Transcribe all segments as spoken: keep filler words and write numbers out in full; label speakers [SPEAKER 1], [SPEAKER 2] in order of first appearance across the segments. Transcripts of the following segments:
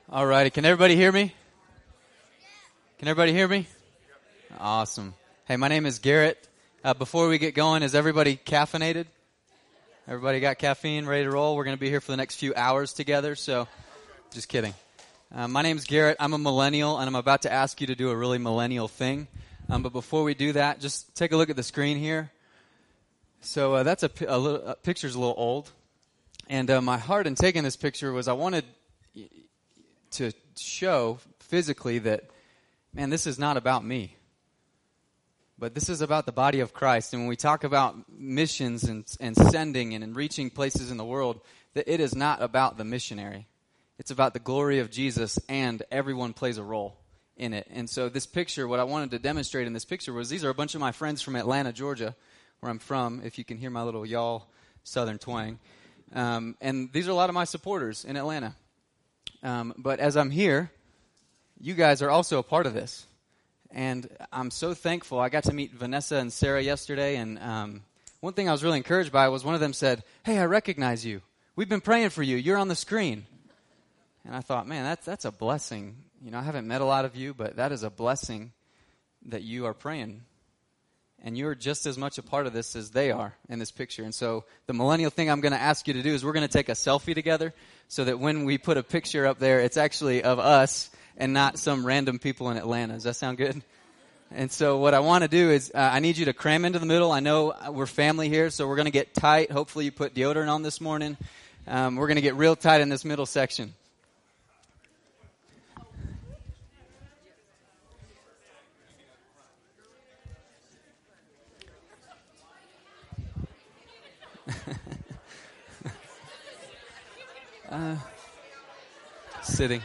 [SPEAKER 1] All righty. Can everybody hear me? Can everybody hear me? Awesome. Hey, my name is Garrett. Uh, before we get going, is everybody caffeinated? Everybody got caffeine, ready to roll? We're going to be here for the next few hours together, so just kidding. Uh, my name is Garrett. I'm a millennial, and I'm about to ask you to do a really millennial thing. Um, but before we do that, just take a look at the screen here. So uh, that's a, a little, uh, picture's a little old. And uh, my heart in taking this picture was I wanted to show physically that, man, this is not about me. But this is about the body of Christ. And when we talk about missions and, and sending and, and reaching places in the world, that it is not about the missionary. It's about the glory of Jesus, and everyone plays a role in it. And so this picture, what I wanted to demonstrate in this picture was these are a bunch of my friends from Atlanta, Georgia, where I'm from, if you can hear my little y'all southern twang. Um, and these are a lot of my supporters in Atlanta. Um, but as I'm here, you guys are also a part of this. And I'm so thankful. I got to meet Vanessa and Sarah yesterday, and um, one thing I was really encouraged by was one of them said, "Hey, I recognize you. We've been praying for you. You're on the screen." And I thought, man, that's that's a blessing. You know, I haven't met a lot of you, but that is a blessing that you are praying. And you're just as much a part of this as they are in this picture. And so the millennial thing I'm going to ask you to do is we're going to take a selfie together so that when we put a picture up there, it's actually of us and not some random people in Atlanta. Does that sound good? And so what I want to do is uh, I need you to cram into the middle. I know we're family here, so we're going to get tight. Hopefully you put deodorant on this morning. Um, we're going to get real tight in this middle section. uh, sitting.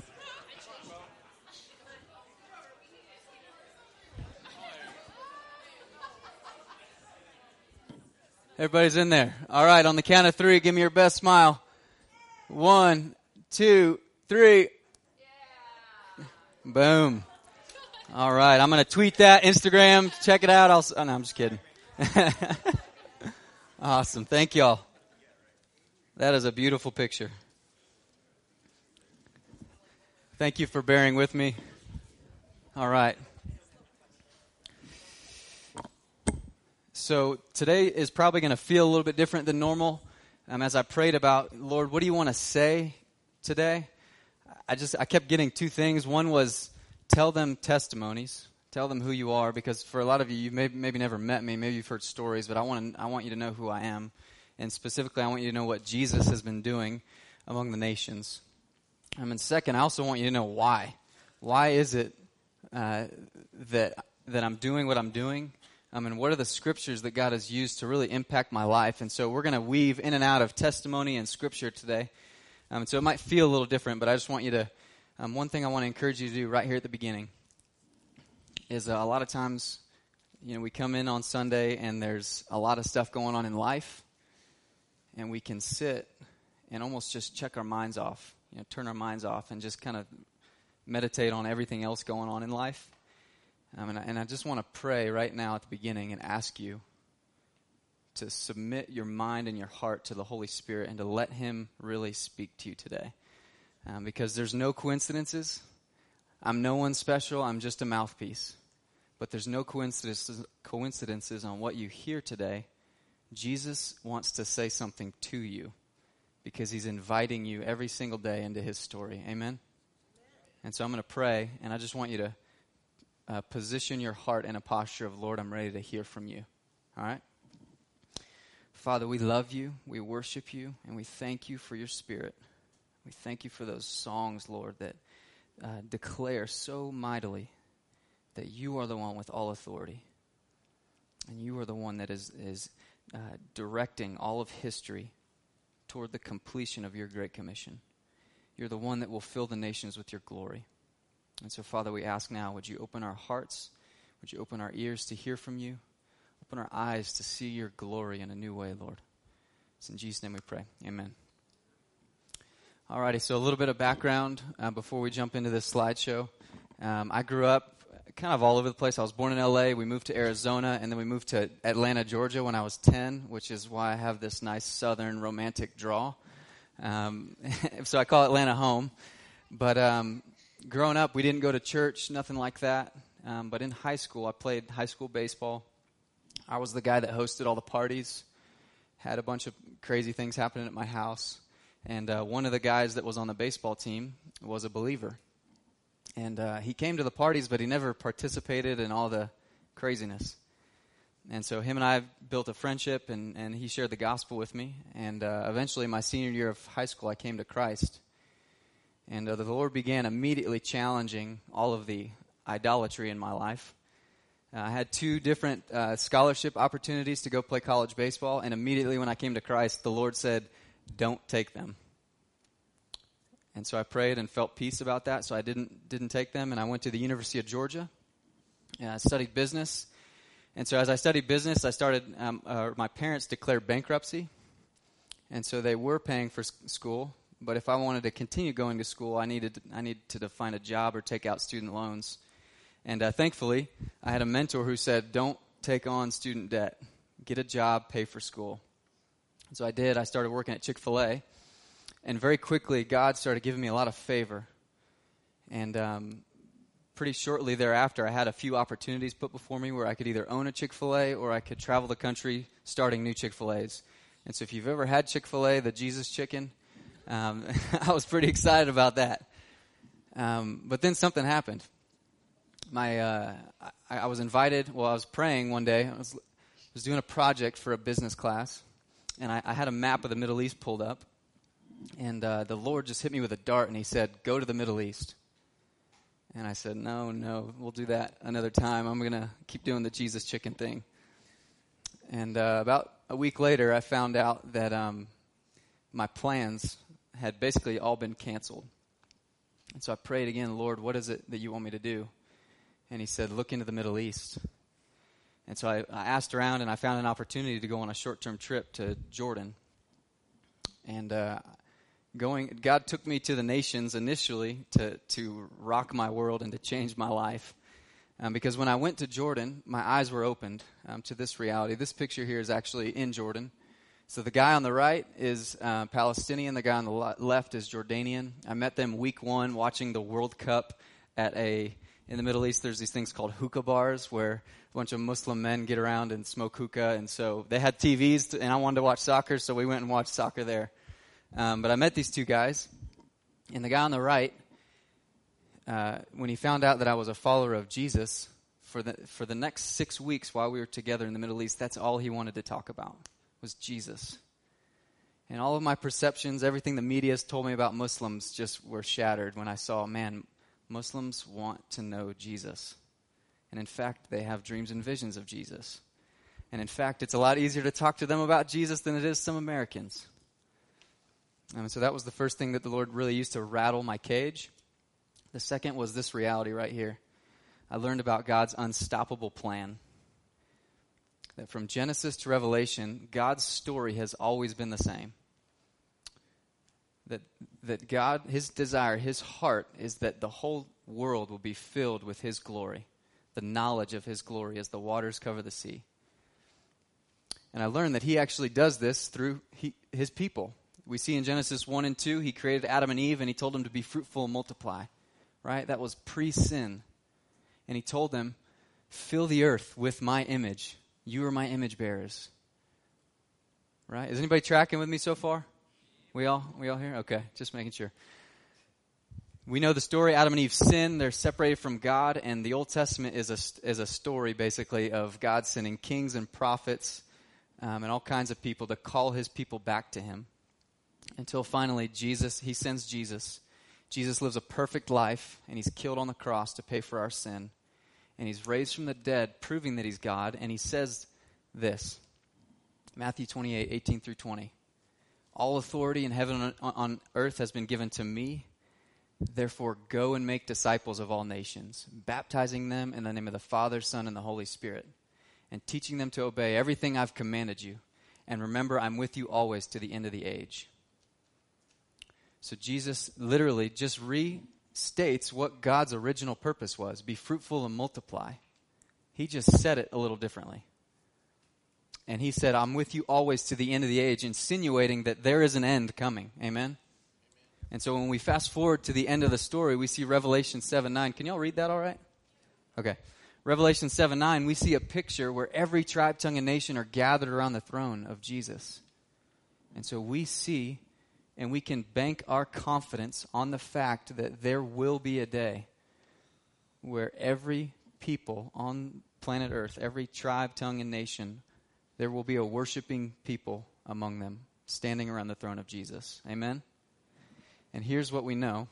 [SPEAKER 1] Everybody's in there. All right, on the count of three, give me your best smile. One, two, three. Yeah. Boom. All right, I'm going to tweet that, Instagram, check it out. I'll, oh, no, I'm just kidding. Awesome. Thank y'all. That is a beautiful picture. Thank you for bearing with me. All right. So today is probably going to feel a little bit different than normal. Um, as I prayed about, Lord, what do you want to say today? I just I kept getting two things. One was tell them testimonies. Tell them who you are, because for a lot of you, you may, maybe never met me. Maybe you've heard stories, but I want to, I want you to know who I am. And specifically, I want you to know what Jesus has been doing among the nations. Um, and second, I also want you to know why. Why is it uh, that that I'm doing what I'm doing? Um, and what are the scriptures that God has used to really impact my life? And so we're going to weave in and out of testimony and scripture today. Um, so it might feel a little different, but I just want you to, um, one thing I want to encourage you to do right here at the beginning is uh, a lot of times, you know, we come in on Sunday and there's a lot of stuff going on in life, and we can sit and almost just check our minds off, you know, turn our minds off and just kind of meditate on everything else going on in life. Um, and, I, and I just want to pray right now at the beginning and ask you to submit your mind and your heart to the Holy Spirit and to let Him really speak to you today. Um, because there's no coincidences. I'm no one special. I'm just a mouthpiece. But there's no coincidences, coincidences on what you hear today. Jesus wants to say something to you because He's inviting you every single day into His story. Amen? Amen. And so I'm going to pray, and I just want you to uh, position your heart in a posture of, Lord, I'm ready to hear from you. All right? Father, we love you, we worship you, and we thank you for your Spirit. We thank you for those songs, Lord, that uh, declare so mightily that you are the one with all authority. And you are the one that is, is uh, directing all of history toward the completion of your Great Commission. You're the one that will fill the nations with your glory. And so, Father, we ask now, would you open our hearts? Would you open our ears to hear from you? Open our eyes to see your glory in a new way, Lord. It's in Jesus' name we pray. Amen. Alrighty, so a little bit of background uh, before we jump into this slideshow. Um, I grew up kind of all over the place. I was born in L A, we moved to Arizona, and then we moved to Atlanta, Georgia when I was ten, which is why I have this nice southern romantic draw. Um, so I call Atlanta home. But um, growing up, we didn't go to church, nothing like that. Um, but in high school, I played high school baseball. I was the guy that hosted all the parties, had a bunch of crazy things happening at my house. And uh, one of the guys that was on the baseball team was a believer. And uh, he came to the parties, but he never participated in all the craziness. And so him and I built a friendship, and, and he shared the gospel with me. And uh, eventually, my senior year of high school, I came to Christ. And uh, the Lord began immediately challenging all of the idolatry in my life. Uh, I had two different uh, scholarship opportunities to go play college baseball, and immediately when I came to Christ, the Lord said, don't take them. And so I prayed and felt peace about that, so I didn't didn't take them, and I went to the University of Georgia, and I studied business. And so as I studied business, I started, um, uh, my parents declared bankruptcy, and so they were paying for s- school, but if I wanted to continue going to school, I needed I needed to find a job or take out student loans. And uh, thankfully, I had a mentor who said, don't take on student debt. Get a job, pay for school. And so I did. I started working at Chick-fil-A. And very quickly, God started giving me a lot of favor. And um, pretty shortly thereafter, I had a few opportunities put before me where I could either own a Chick-fil-A or I could travel the country starting new Chick-fil-A's. And so if you've ever had Chick-fil-A, the Jesus chicken, um, I was pretty excited about that. Um, but then something happened. My, uh, I, I was invited, well, I was praying one day. I was, was doing a project for a business class, and I, I had a map of the Middle East pulled up, and uh, the Lord just hit me with a dart, and he said, go to the Middle East. And I said, no, no, we'll do that another time. I'm going to keep doing the Jesus chicken thing. And uh, about a week later, I found out that um, my plans had basically all been canceled. And so I prayed again, Lord, what is it that you want me to do? And he said, look into the Middle East. And so I, I asked around, and I found an opportunity to go on a short-term trip to Jordan. And uh, going, God took me to the nations initially to, to rock my world and to change my life. Um, because when I went to Jordan, my eyes were opened um, to this reality. This picture here is actually in Jordan. So the guy on the right is uh, Palestinian. The guy on the le- left is Jordanian. I met them week one watching the World Cup at a... In the Middle East, there's these things called hookah bars where a bunch of Muslim men get around and smoke hookah. And so they had T Vs, to, and I wanted to watch soccer, so we went and watched soccer there. Um, but I met these two guys. And the guy on the right, uh, when he found out that I was a follower of Jesus, for the for the next six weeks while we were together in the Middle East, that's all he wanted to talk about was Jesus. And all of my perceptions, everything the media has told me about Muslims just were shattered when I saw, man, Muslims want to know Jesus. And in fact, they have dreams and visions of Jesus. And in fact, it's a lot easier to talk to them about Jesus than it is some Americans. And so that was the first thing that the Lord really used to rattle my cage. The second was this reality right here. I learned about God's unstoppable plan. That from Genesis to Revelation, God's story has always been the same. That that God, his desire, his heart is that the whole world will be filled with his glory, the knowledge of his glory as the waters cover the sea. And I learned that he actually does this through he, his people. We see in Genesis one and two, he created Adam and Eve and he told them to be fruitful and multiply. Right? That was pre-sin. And he told them, fill the earth with my image. You are my image bearers. Right? Is anybody tracking with me so far? We all we all here? Okay, just making sure. We know the story. Adam and Eve sin. They're separated from God, and the Old Testament is a, is a story, basically, of God sending kings and prophets um, and all kinds of people to call his people back to him. Until finally, Jesus, he sends Jesus. Jesus lives a perfect life, and he's killed on the cross to pay for our sin. And he's raised from the dead, proving that he's God, and he says this, Matthew twenty-eight, eighteen through twenty. All authority in heaven and on earth has been given to me. Therefore, go and make disciples of all nations, baptizing them in the name of the Father, Son, and the Holy Spirit, and teaching them to obey everything I've commanded you. And remember, I'm with you always to the end of the age. So Jesus literally just restates what God's original purpose was. Be fruitful and multiply. He just said it a little differently. And he said, I'm with you always to the end of the age, insinuating that there is an end coming. Amen? And so when we fast forward to the end of the story, we see Revelation seven nine. Can y'all read that all right? Okay. Revelation seven nine, we see a picture where every tribe, tongue, and nation are gathered around the throne of Jesus. And so we see and we can bank our confidence on the fact that there will be a day where every people on planet Earth, every tribe, tongue, and nation, there will be a worshiping people among them standing around the throne of Jesus. Amen? And here's what we know.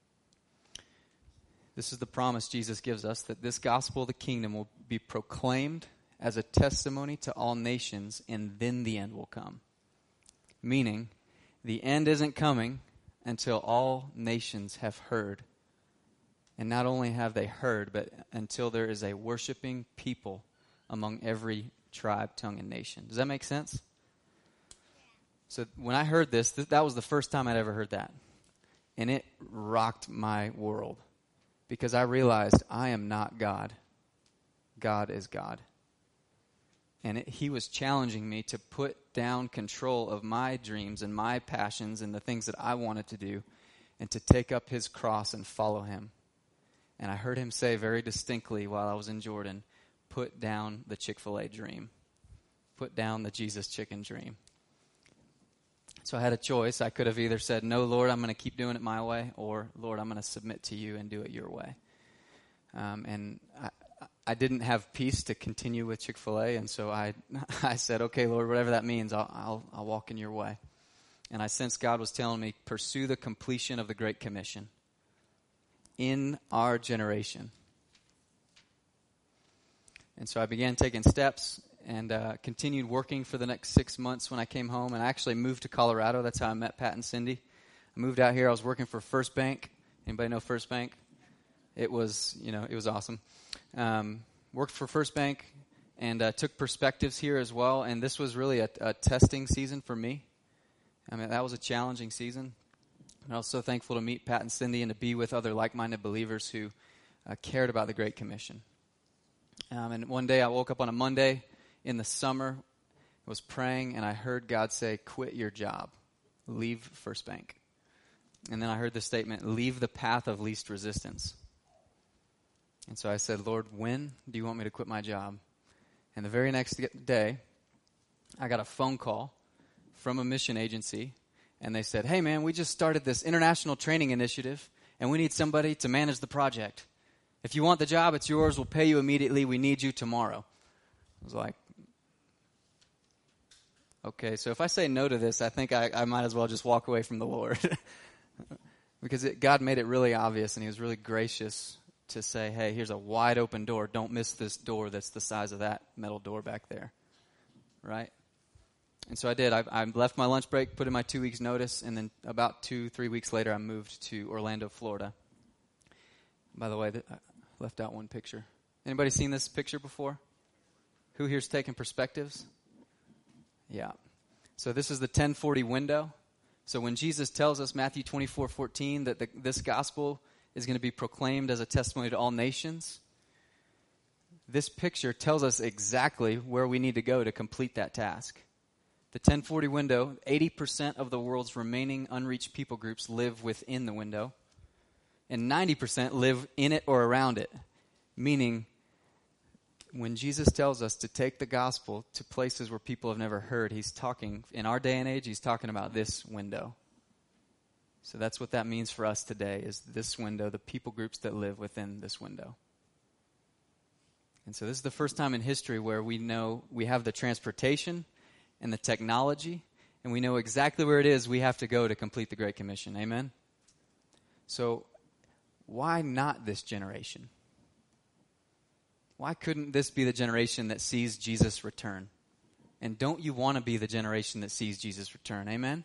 [SPEAKER 1] This is the promise Jesus gives us, that this gospel of the kingdom will be proclaimed as a testimony to all nations, and then the end will come. Meaning, the end isn't coming until all nations have heard. And not only have they heard, but until there is a worshiping people among every tribe, tongue, and nation. Does that make sense? So when I heard this, th- that was the first time I'd ever heard that. And it rocked my world. Because I realized I am not God. God is God. And it, he was challenging me to put down control of my dreams and my passions and the things that I wanted to do, and to take up his cross and follow him. And I heard him say very distinctly while I was in Jordan, put down the Chick-fil-A dream. Put down the Jesus chicken dream. So I had a choice. I could have either said, no, Lord, I'm going to keep doing it my way, or, Lord, I'm going to submit to you and do it your way. Um, and I, I didn't have peace to continue with Chick-fil-A, and so I I said, okay, Lord, whatever that means, I'll, I'll, I'll walk in your way. And I sensed God was telling me, pursue the completion of the Great Commission in our generation. And so I began taking steps and uh, continued working for the next six months when I came home. And I actually moved to Colorado. That's how I met Pat and Cindy. I moved out here. I was working for First Bank. Anybody know First Bank? It was, you know, it was awesome. Um, worked for First Bank and uh, took perspectives here as well. And this was really a, a testing season for me. I mean, that was a challenging season. And I was so thankful to meet Pat and Cindy and to be with other like-minded believers who uh, cared about the Great Commission. Um, and one day I woke up on a Monday in the summer, was praying, and I heard God say, quit your job. Leave First Bank. And then I heard the statement, leave the path of least resistance. And so I said, Lord, when do you want me to quit my job? And the very next day, I got a phone call from a mission agency, and they said, hey, man, we just started this international training initiative, and we need somebody to manage the project. If you want the job, it's yours. We'll pay you immediately. We need you tomorrow. I was like, okay, so if I say no to this, I think I, I might as well just walk away from the Lord. Because it, God made it really obvious, and he was really gracious to say, hey, here's a wide open door. Don't miss this door that's the size of that metal door back there. Right? And so I did. I, I left my lunch break, put in my two weeks notice, and then about two, three weeks later, I moved to Orlando, Florida. By the way, th- I left out one picture. Anybody seen this picture before? Who here's taking perspectives? Yeah. So this is the ten forty window. So when Jesus tells us, Matthew twenty-four fourteen, that the, this gospel is going to be proclaimed as a testimony to all nations, this picture tells us exactly where we need to go to complete that task. The ten forty window, eighty percent of the world's remaining unreached people groups live within the window, and ninety percent live in it or around it, meaning when Jesus tells us to take the gospel to places where people have never heard, he's talking, in our day and age, he's talking about this window. So that's what that means for us today, is this window, the people groups that live within this window. And so this is the first time in history where we know we have the transportation and the technology, and we know exactly where it is we have to go to complete the Great Commission. Amen? So why not this generation? Why couldn't this be the generation that sees Jesus return? And don't you want to be the generation that sees Jesus return? Amen?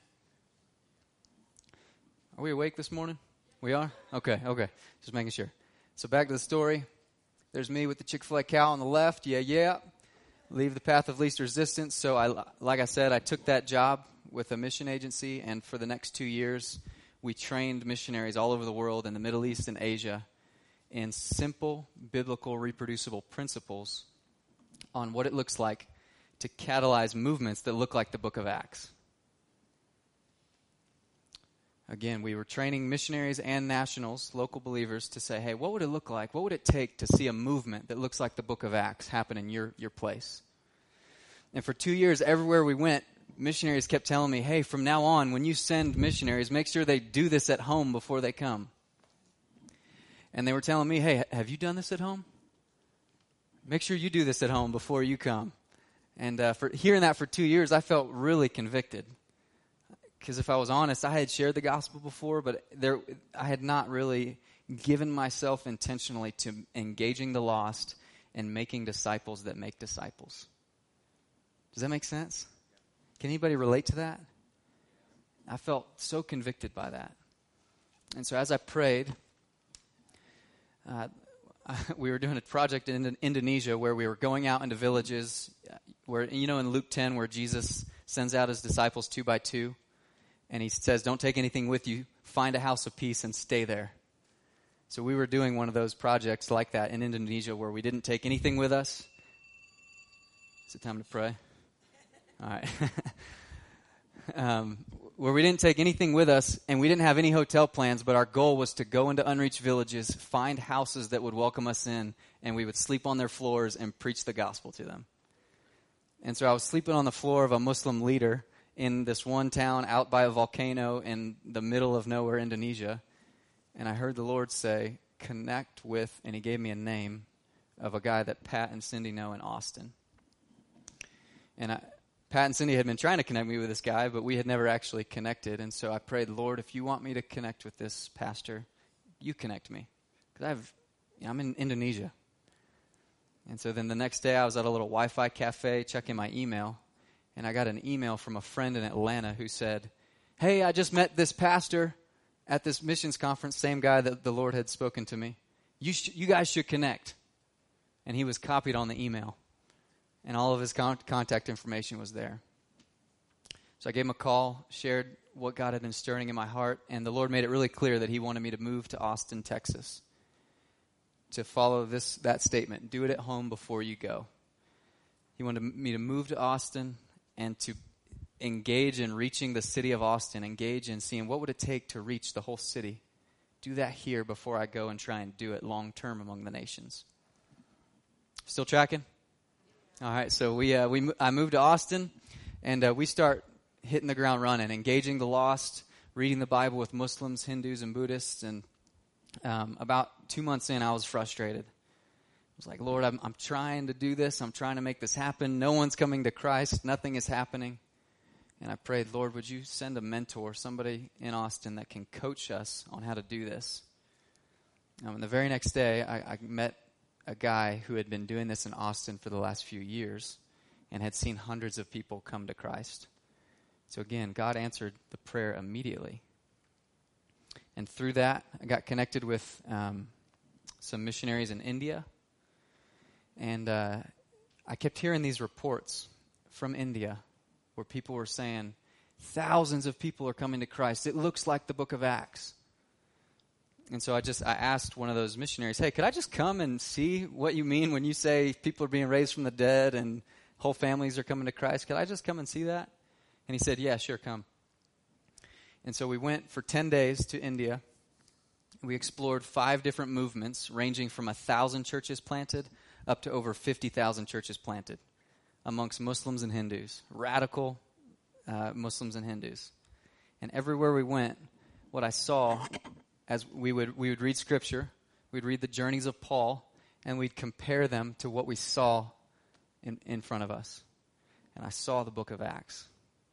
[SPEAKER 1] Are we awake this morning? We are? Okay, okay. Just making sure. So back to the story. There's me with the Chick-fil-A cow on the left. Yeah, yeah. Leave the path of least resistance. So I, like I said, I took that job with a mission agency, and for the next two years, we trained missionaries all over the world in the Middle East and Asia in simple, biblical, reproducible principles on what it looks like to catalyze movements that look like the book of Acts. Again, we were training missionaries and nationals, local believers, to say, hey, what would it look like? What would it take to see a movement that looks like the book of Acts happen in your, your place? And for two years, everywhere we went, missionaries kept telling me, hey, from now on, when you send missionaries, make sure they do this at home before they come. And they were telling me, hey, have you done this at home? Make sure you do this at home before you come. And uh, for hearing that for two years, I felt really convicted. Because if I was honest, I had shared the gospel before, but there I had not really given myself intentionally to engaging the lost and making disciples that make disciples. Does that make sense? Can anybody relate to that? I felt so convicted by that. And so as I prayed, uh, we were doing a project in Indonesia where we were going out into villages where, you know, in Luke ten where Jesus sends out his disciples two by two. And he says, don't take anything with you. Find a house of peace and stay there. So we were doing one of those projects like that in Indonesia where we didn't take anything with us. Is it time to pray? All right. um, where we didn't take anything with us and we didn't have any hotel plans, but our goal was to go into unreached villages, find houses that would welcome us in, and we would sleep on their floors and preach the gospel to them. And so I was sleeping on the floor of a Muslim leader in this one town out by a volcano in the middle of nowhere, Indonesia. And I heard the Lord say, connect with, and he gave me a name of a guy that Pat and Cindy know in Austin. And I, Pat and Cindy had been trying to connect me with this guy, but we had never actually connected. And so I prayed, Lord, if you want me to connect with this pastor, you connect me. Because I've, you know, I'm in Indonesia. And so then the next day I was at a little Wi-Fi cafe checking my email. And I got an email from a friend in Atlanta who said, hey, I just met this pastor at this missions conference, same guy that the Lord had spoken to me. You sh- you guys should connect. And he was copied on the email. And all of his con- contact information was there. So I gave him a call, shared what God had been stirring in my heart, and the Lord made it really clear that he wanted me to move to Austin, Texas, to follow this that statement, do it at home before you go. He wanted me to move to Austin and to engage in reaching the city of Austin, engage in seeing what would it take to reach the whole city. Do that here before I go and try and do it long term among the nations. Still tracking? All right, so we uh, we I moved to Austin, and uh, we start hitting the ground running, engaging the lost, reading the Bible with Muslims, Hindus, and Buddhists. And um, about two months in, I was frustrated. I was like, Lord, I'm, I'm trying to do this. I'm trying to make this happen. No one's coming to Christ. Nothing is happening. And I prayed, Lord, would you send a mentor, somebody in Austin that can coach us on how to do this? Um, and the very next day, I, I met a guy who had been doing this in Austin for the last few years and had seen hundreds of people come to Christ. So again, God answered the prayer immediately. And through that, I got connected with um, some missionaries in India. And uh, I kept hearing these reports from India where people were saying, thousands of people are coming to Christ. It looks like the book of Acts. And so I just, I asked one of those missionaries, hey, could I just come and see what you mean when you say people are being raised from the dead and whole families are coming to Christ? Could I just come and see that? And he said, yeah, sure, come. And so we went for ten days to India. We explored five different movements ranging from a thousand churches planted up to over fifty thousand churches planted amongst Muslims and Hindus, radical uh, Muslims and Hindus. And everywhere we went, what I saw, as we would we would read Scripture, we'd read the journeys of Paul, and we'd compare them to what we saw in, in front of us. And I saw the book of Acts.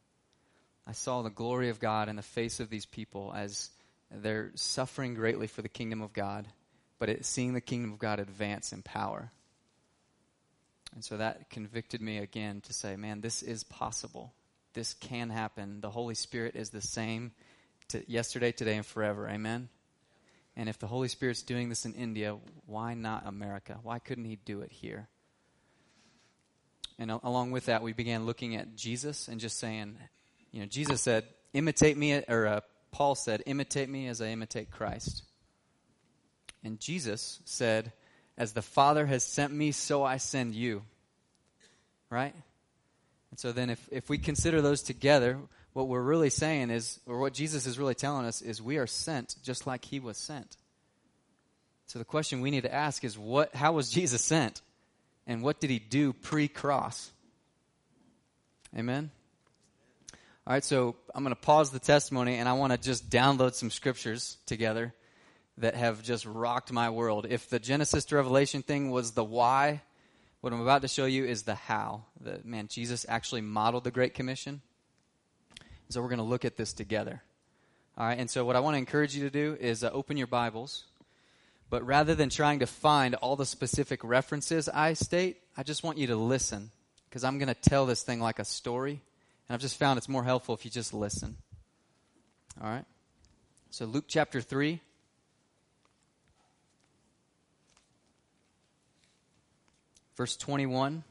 [SPEAKER 1] I saw the glory of God in the face of these people as they're suffering greatly for the kingdom of God, but it, seeing the kingdom of God advance in power. And so that convicted me again to say, man, this is possible. This can happen. The Holy Spirit is the same to yesterday, today, and forever. Amen? And if the Holy Spirit's doing this in India, why not America? Why couldn't he do it here? And a- along with that, we began looking at Jesus and just saying, you know, Jesus said, imitate me, or uh, Paul said, imitate me as I imitate Christ. And Jesus said, as the Father has sent me, so I send you. Right? And so then if, if we consider those together, what we're really saying is, or what Jesus is really telling us is we are sent just like he was sent. So the question we need to ask is, what? How was Jesus sent? And what did he do pre-cross? Amen? All right, so I'm going to pause the testimony, and I want to just download some scriptures together that have just rocked my world. If the Genesis to Revelation thing was the why, what I'm about to show you is the how. The, man, Jesus actually modeled the Great Commission. So we're going to look at this together. All right, and so what I want to encourage you to do is uh, open your Bibles. But rather than trying to find all the specific references I state, I just want you to listen, because I'm going to tell this thing like a story. And I've just found it's more helpful if you just listen. All right? So Luke chapter three. Verse twenty-one.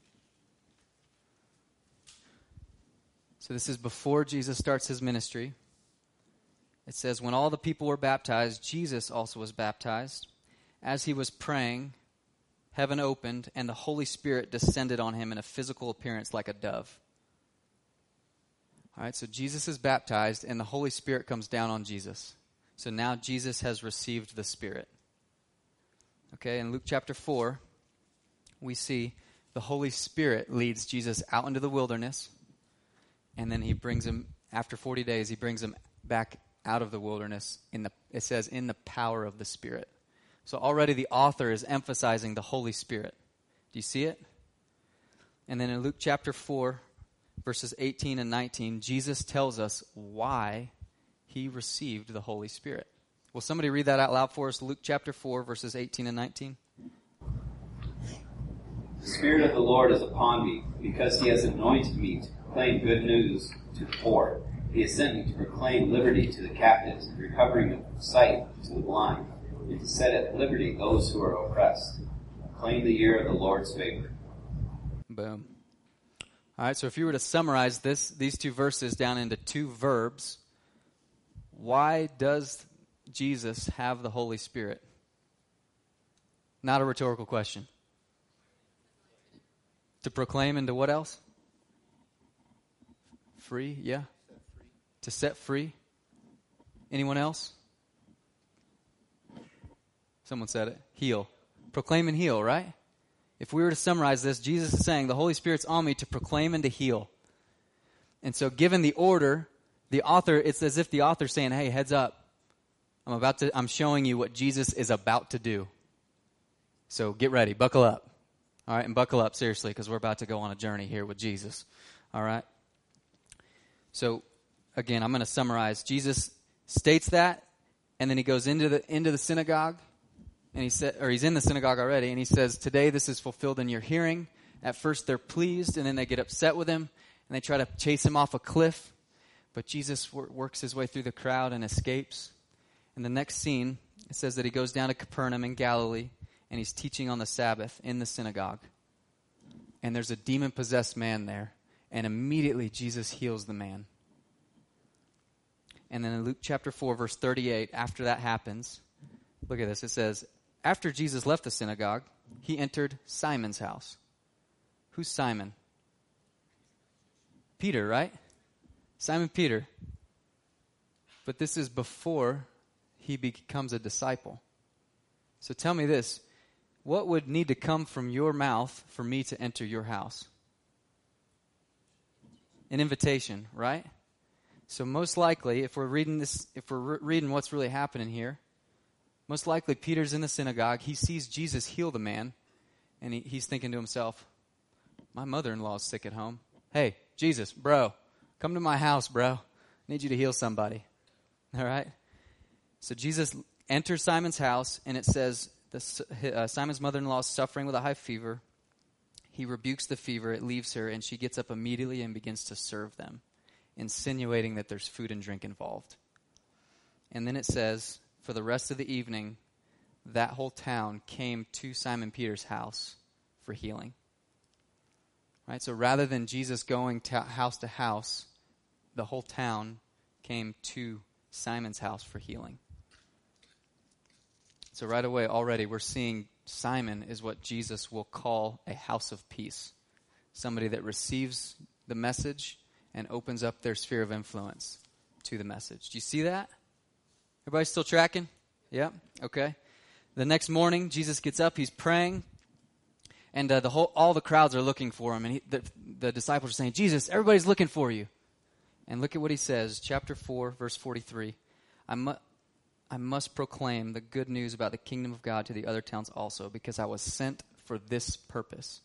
[SPEAKER 1] So this is before Jesus starts his ministry. It says, when all the people were baptized, Jesus also was baptized. As he was praying, heaven opened, and the Holy Spirit descended on him in a physical appearance like a dove. All right, so Jesus is baptized, and the Holy Spirit comes down on Jesus. So now Jesus has received the Spirit. Okay, in Luke chapter four, we see the Holy Spirit leads Jesus out into the wilderness, and then he brings him, after forty days, he brings him back out of the wilderness, in the it says, in the power of the Spirit. So already the author is emphasizing the Holy Spirit. Do you see it? And then in Luke chapter four, verses eighteen and nineteen, Jesus tells us why he received the Holy Spirit. Will somebody read that out loud for us? Luke chapter four, verses eighteen and nineteen.
[SPEAKER 2] The Spirit of the Lord is upon me, because he has anointed me to proclaim good news to the poor. He has sent me to proclaim liberty to the captives and recovering of sight to the blind, and to set at liberty those who are oppressed. Proclaim the year of the Lord's favor.
[SPEAKER 1] Boom. All right, so if you were to summarize this, these two verses down into two verbs, why does Jesus have the Holy Spirit? Not a rhetorical question. To proclaim and to what else? Free, yeah. To set free. Anyone else? Someone said it. Heal. Proclaim and heal, right? If we were to summarize this, Jesus is saying, the Holy Spirit's on me to proclaim and to heal. And so given the order, the author, it's as if the author's saying, hey, heads up. I'm about to, I'm showing you what Jesus is about to do. So get ready, buckle up. All right, and buckle up, seriously, because we're about to go on a journey here with Jesus. All right? So, again, I'm going to summarize. Jesus states that, and then he goes into the into the synagogue, and he said, or he's in the synagogue already, and he says, today this is fulfilled in your hearing. At first they're pleased, and then they get upset with him, and they try to chase him off a cliff. But Jesus wor- works his way through the crowd and escapes. In the next scene, it says that he goes down to Capernaum in Galilee, and he's teaching on the Sabbath in the synagogue. And there's a demon-possessed man there. And immediately Jesus heals the man. And then in Luke chapter four, verse thirty-eight, after that happens, look at this. It says, after Jesus left the synagogue, he entered Simon's house. Who's Simon? Peter, right? Simon Peter. But this is before he becomes a disciple. So tell me this. What would need to come from your mouth for me to enter your house? An invitation, right? So most likely, if we're reading this, if we're re- reading what's really happening here, most likely Peter's in the synagogue. He sees Jesus heal the man, and he, he's thinking to himself, my mother-in-law's sick at home. Hey, Jesus, bro, come to my house, bro. I need you to heal somebody. All right? So Jesus enters Simon's house, and it says, The, uh, Simon's mother-in-law is suffering with a high fever. He rebukes the fever. It leaves her, and she gets up immediately and begins to serve them, insinuating that there's food and drink involved. And then it says, for the rest of the evening, that whole town came to Simon Peter's house for healing. Right? So rather than Jesus going to house to house, the whole town came to Simon's house for healing. So right away, already, we're seeing Simon is what Jesus will call a house of peace. Somebody that receives the message and opens up their sphere of influence to the message. Do you see that? Everybody still tracking? Yeah? Okay. The next morning, Jesus gets up, he's praying, and uh, the whole all the crowds are looking for him. And he, the, the disciples are saying, Jesus, everybody's looking for you. And look at what he says, chapter four, verse forty-three. I, mu- I must proclaim the good news about the kingdom of God to the other towns also, because I was sent for this purpose.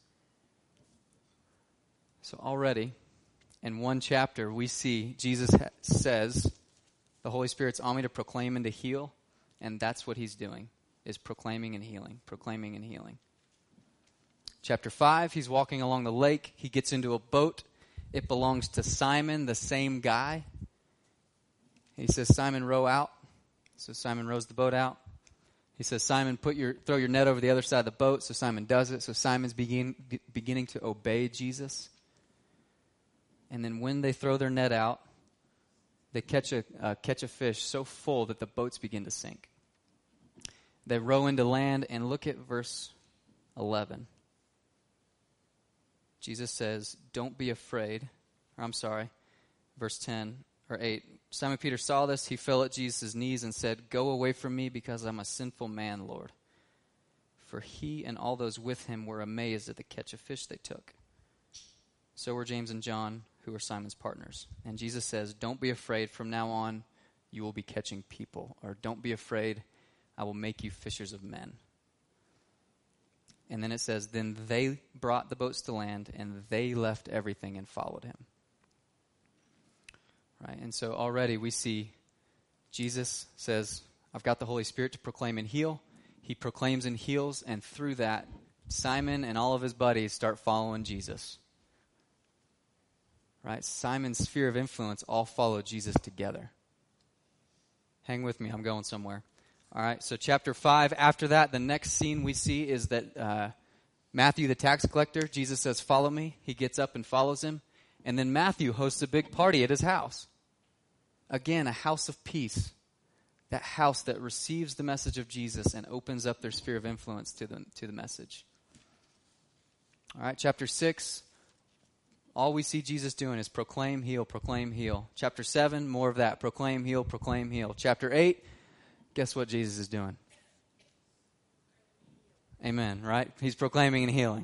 [SPEAKER 1] So already, in one chapter, we see Jesus ha- says, the Holy Spirit's on me to proclaim and to heal, and that's what he's doing, is proclaiming and healing, proclaiming and healing. Chapter five, he's walking along the lake. He gets into a boat. It belongs to Simon, the same guy. He says, Simon, row out. So Simon rows the boat out. He says, Simon, put your throw your net over the other side of the boat. So Simon does it. So Simon's begin, be, beginning to obey Jesus. And then when they throw their net out, they catch a uh, catch a fish so full that the boats begin to sink. They row into land, and look at verse eleven. Jesus says, don't be afraid. Or I'm sorry, verse ten or eight. Simon Peter saw this. He fell at Jesus' knees and said, go away from me because I'm a sinful man, Lord. For he and all those with him were amazed at the catch of fish they took. So were James and John, who were Simon's partners. And Jesus says, don't be afraid. From now on, you will be catching people. Or don't be afraid. I will make you fishers of men. And then it says, then they brought the boats to land, and they left everything and followed him. Right? And so already we see Jesus says, I've got the Holy Spirit to proclaim and heal. He proclaims and heals, and through that, Simon and all of his buddies start following Jesus. Right? Simon's sphere of influence all follow Jesus together. Hang with me, I'm going somewhere. All right, so chapter five, after that, the next scene we see is that uh, Matthew, the tax collector, Jesus says, follow me. He gets up and follows him. And then Matthew hosts a big party at his house. Again, a house of peace. That house that receives the message of Jesus and opens up their sphere of influence to the, to the message. All right, chapter six, all we see Jesus doing is proclaim, heal, proclaim, heal. Chapter seven, more of that. Proclaim, heal, proclaim, heal. Chapter eight, guess what Jesus is doing? Amen, right? He's proclaiming and healing.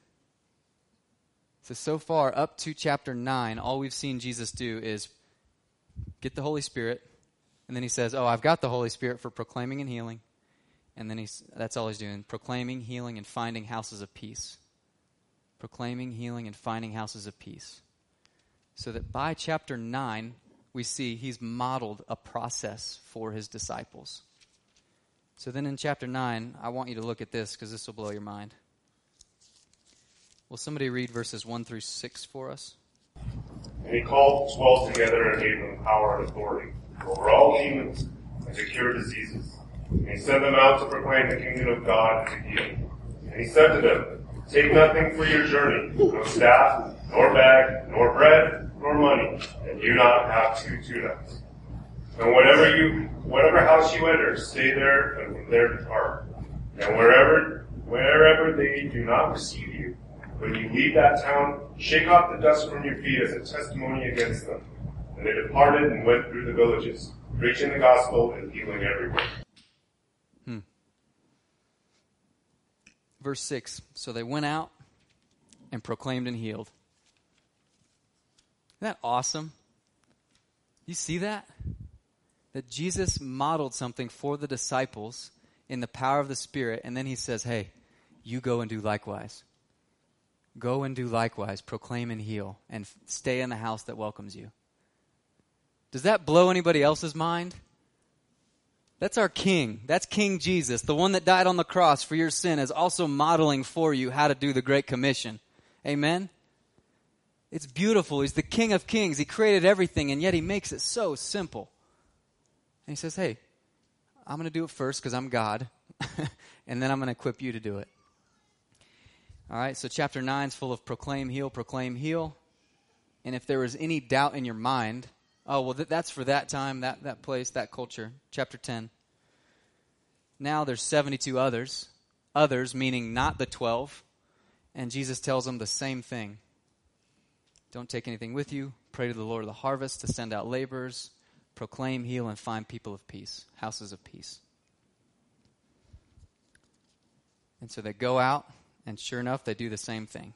[SPEAKER 1] So, so far, up to chapter nine, all we've seen Jesus do is get the Holy Spirit, and then he says, oh, I've got the Holy Spirit for proclaiming and healing. And then he's that's all he's doing, proclaiming, healing, and finding houses of peace. Proclaiming, healing, and finding houses of peace. So that by chapter nine, we see he's modeled a process for his disciples. So then in chapter nine, I want you to look at this because this will blow your mind. Will somebody read verses one through six for us?
[SPEAKER 3] And he called the twelve together and gave them power and authority over all demons and to cure diseases. And he sent them out to proclaim the kingdom of God and to heal. And he said to them, take nothing for your journey, no staff, nor bag, nor bread, nor money, and do not have two tunics. And whatever you, whatever house you enter, stay there, and from there depart. And wherever, wherever they do not receive you, when you leave that town, shake off the dust from your feet as a testimony against them. And they departed and went through the villages, preaching the gospel and healing everywhere.
[SPEAKER 1] Hmm. Verse six, so they went out and proclaimed and healed. Isn't that awesome? You see that? That Jesus modeled something for the disciples in the power of the Spirit, and then he says, hey, you go and do likewise. Go and do likewise, proclaim and heal, and f- stay in the house that welcomes you. Does that blow anybody else's mind? That's our King. That's King Jesus. The one that died on the cross for your sin is also modeling for you how to do the Great Commission. Amen? It's beautiful. He's the King of Kings. He created everything, and yet he makes it so simple. And he says, hey, I'm going to do it first because I'm God, and then I'm going to equip you to do it. All right, so chapter nine is full of proclaim, heal, proclaim, heal. And if there was any doubt in your mind, oh, well, th- that's for that time, that, that place, that culture. Chapter ten. Now there's seventy-two others, others meaning not the twelve, and Jesus tells them the same thing. Don't take anything with you. Pray to the Lord of the harvest to send out laborers. Proclaim, heal, and find people of peace, houses of peace. And so they go out, and sure enough, they do the same thing.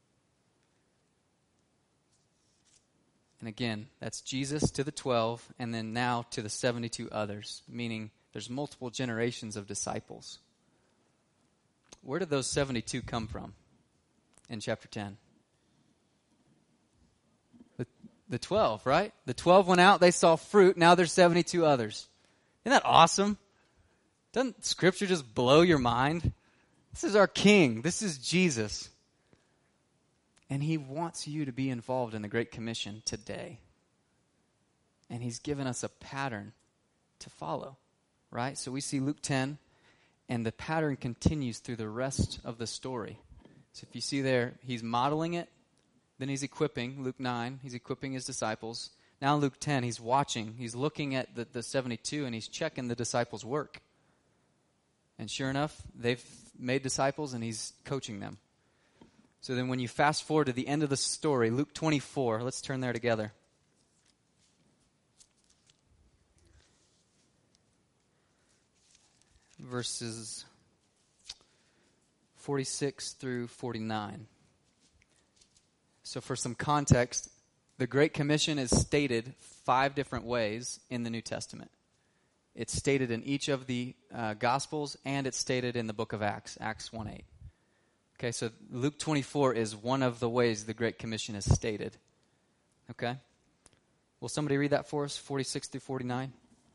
[SPEAKER 1] And again, that's Jesus to the twelve, and then now to the seventy-two others, meaning there's multiple generations of disciples. Where did those seventy-two come from in chapter ten? The, the twelve, right? The twelve went out, they saw fruit, now there's seventy-two others. Isn't that awesome? Doesn't Scripture just blow your mind? This is our King. This is Jesus. And he wants you to be involved in the Great Commission today. And he's given us a pattern to follow, right? So we see Luke ten, and the pattern continues through the rest of the story. So if you see there, he's modeling it, then he's equipping. Luke nine, he's equipping his disciples. Now Luke ten, he's watching. He's looking at the, the seventy-two, and he's checking the disciples' work. And sure enough, they've made disciples, and he's coaching them. So then when you fast forward to the end of the story, Luke twenty-four, let's turn there together. Verses forty-six through forty-nine. So for some context, the Great Commission is stated five different ways in the New Testament. It's stated in each of the uh, Gospels, and it's stated in the book of Acts, Acts one eight. Okay, so Luke twenty-four is one of the ways the Great Commission is stated. Okay? Will somebody read that for us, forty-six through forty-nine?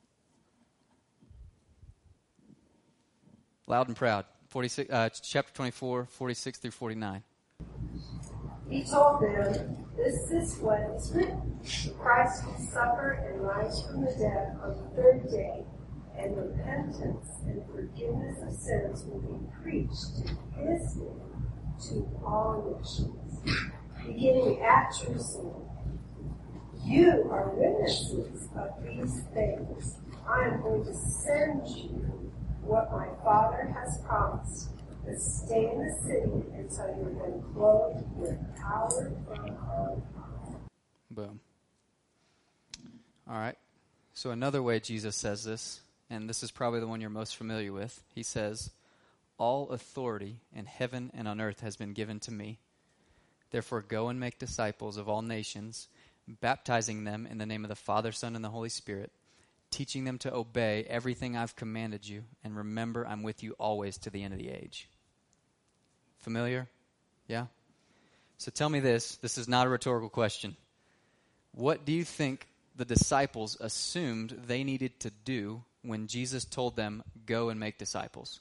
[SPEAKER 1] Loud and proud. forty-six, uh, chapter twenty-four, forty-six through forty-nine.
[SPEAKER 4] He told them, this is what is written. Christ will suffer and rise from the dead on the third day, and repentance and forgiveness of sins will be preached in his name to all nations, beginning at Jerusalem. You are witnesses of these things. I am going to send you what my Father has promised. But stay in the city until you've been clothed with power from on high.
[SPEAKER 1] Boom. All right. So another way Jesus says this, and this is probably the one you're most familiar with. He says, all authority in heaven and on earth has been given to me. Therefore go and make disciples of all nations, baptizing them in the name of the Father, Son, and the Holy Spirit, teaching them to obey everything I've commanded you, and remember I'm with you always to the end of the age. Familiar? Yeah? So tell me this. This is not a rhetorical question. What do you think the disciples assumed they needed to do when Jesus told them, go and make disciples?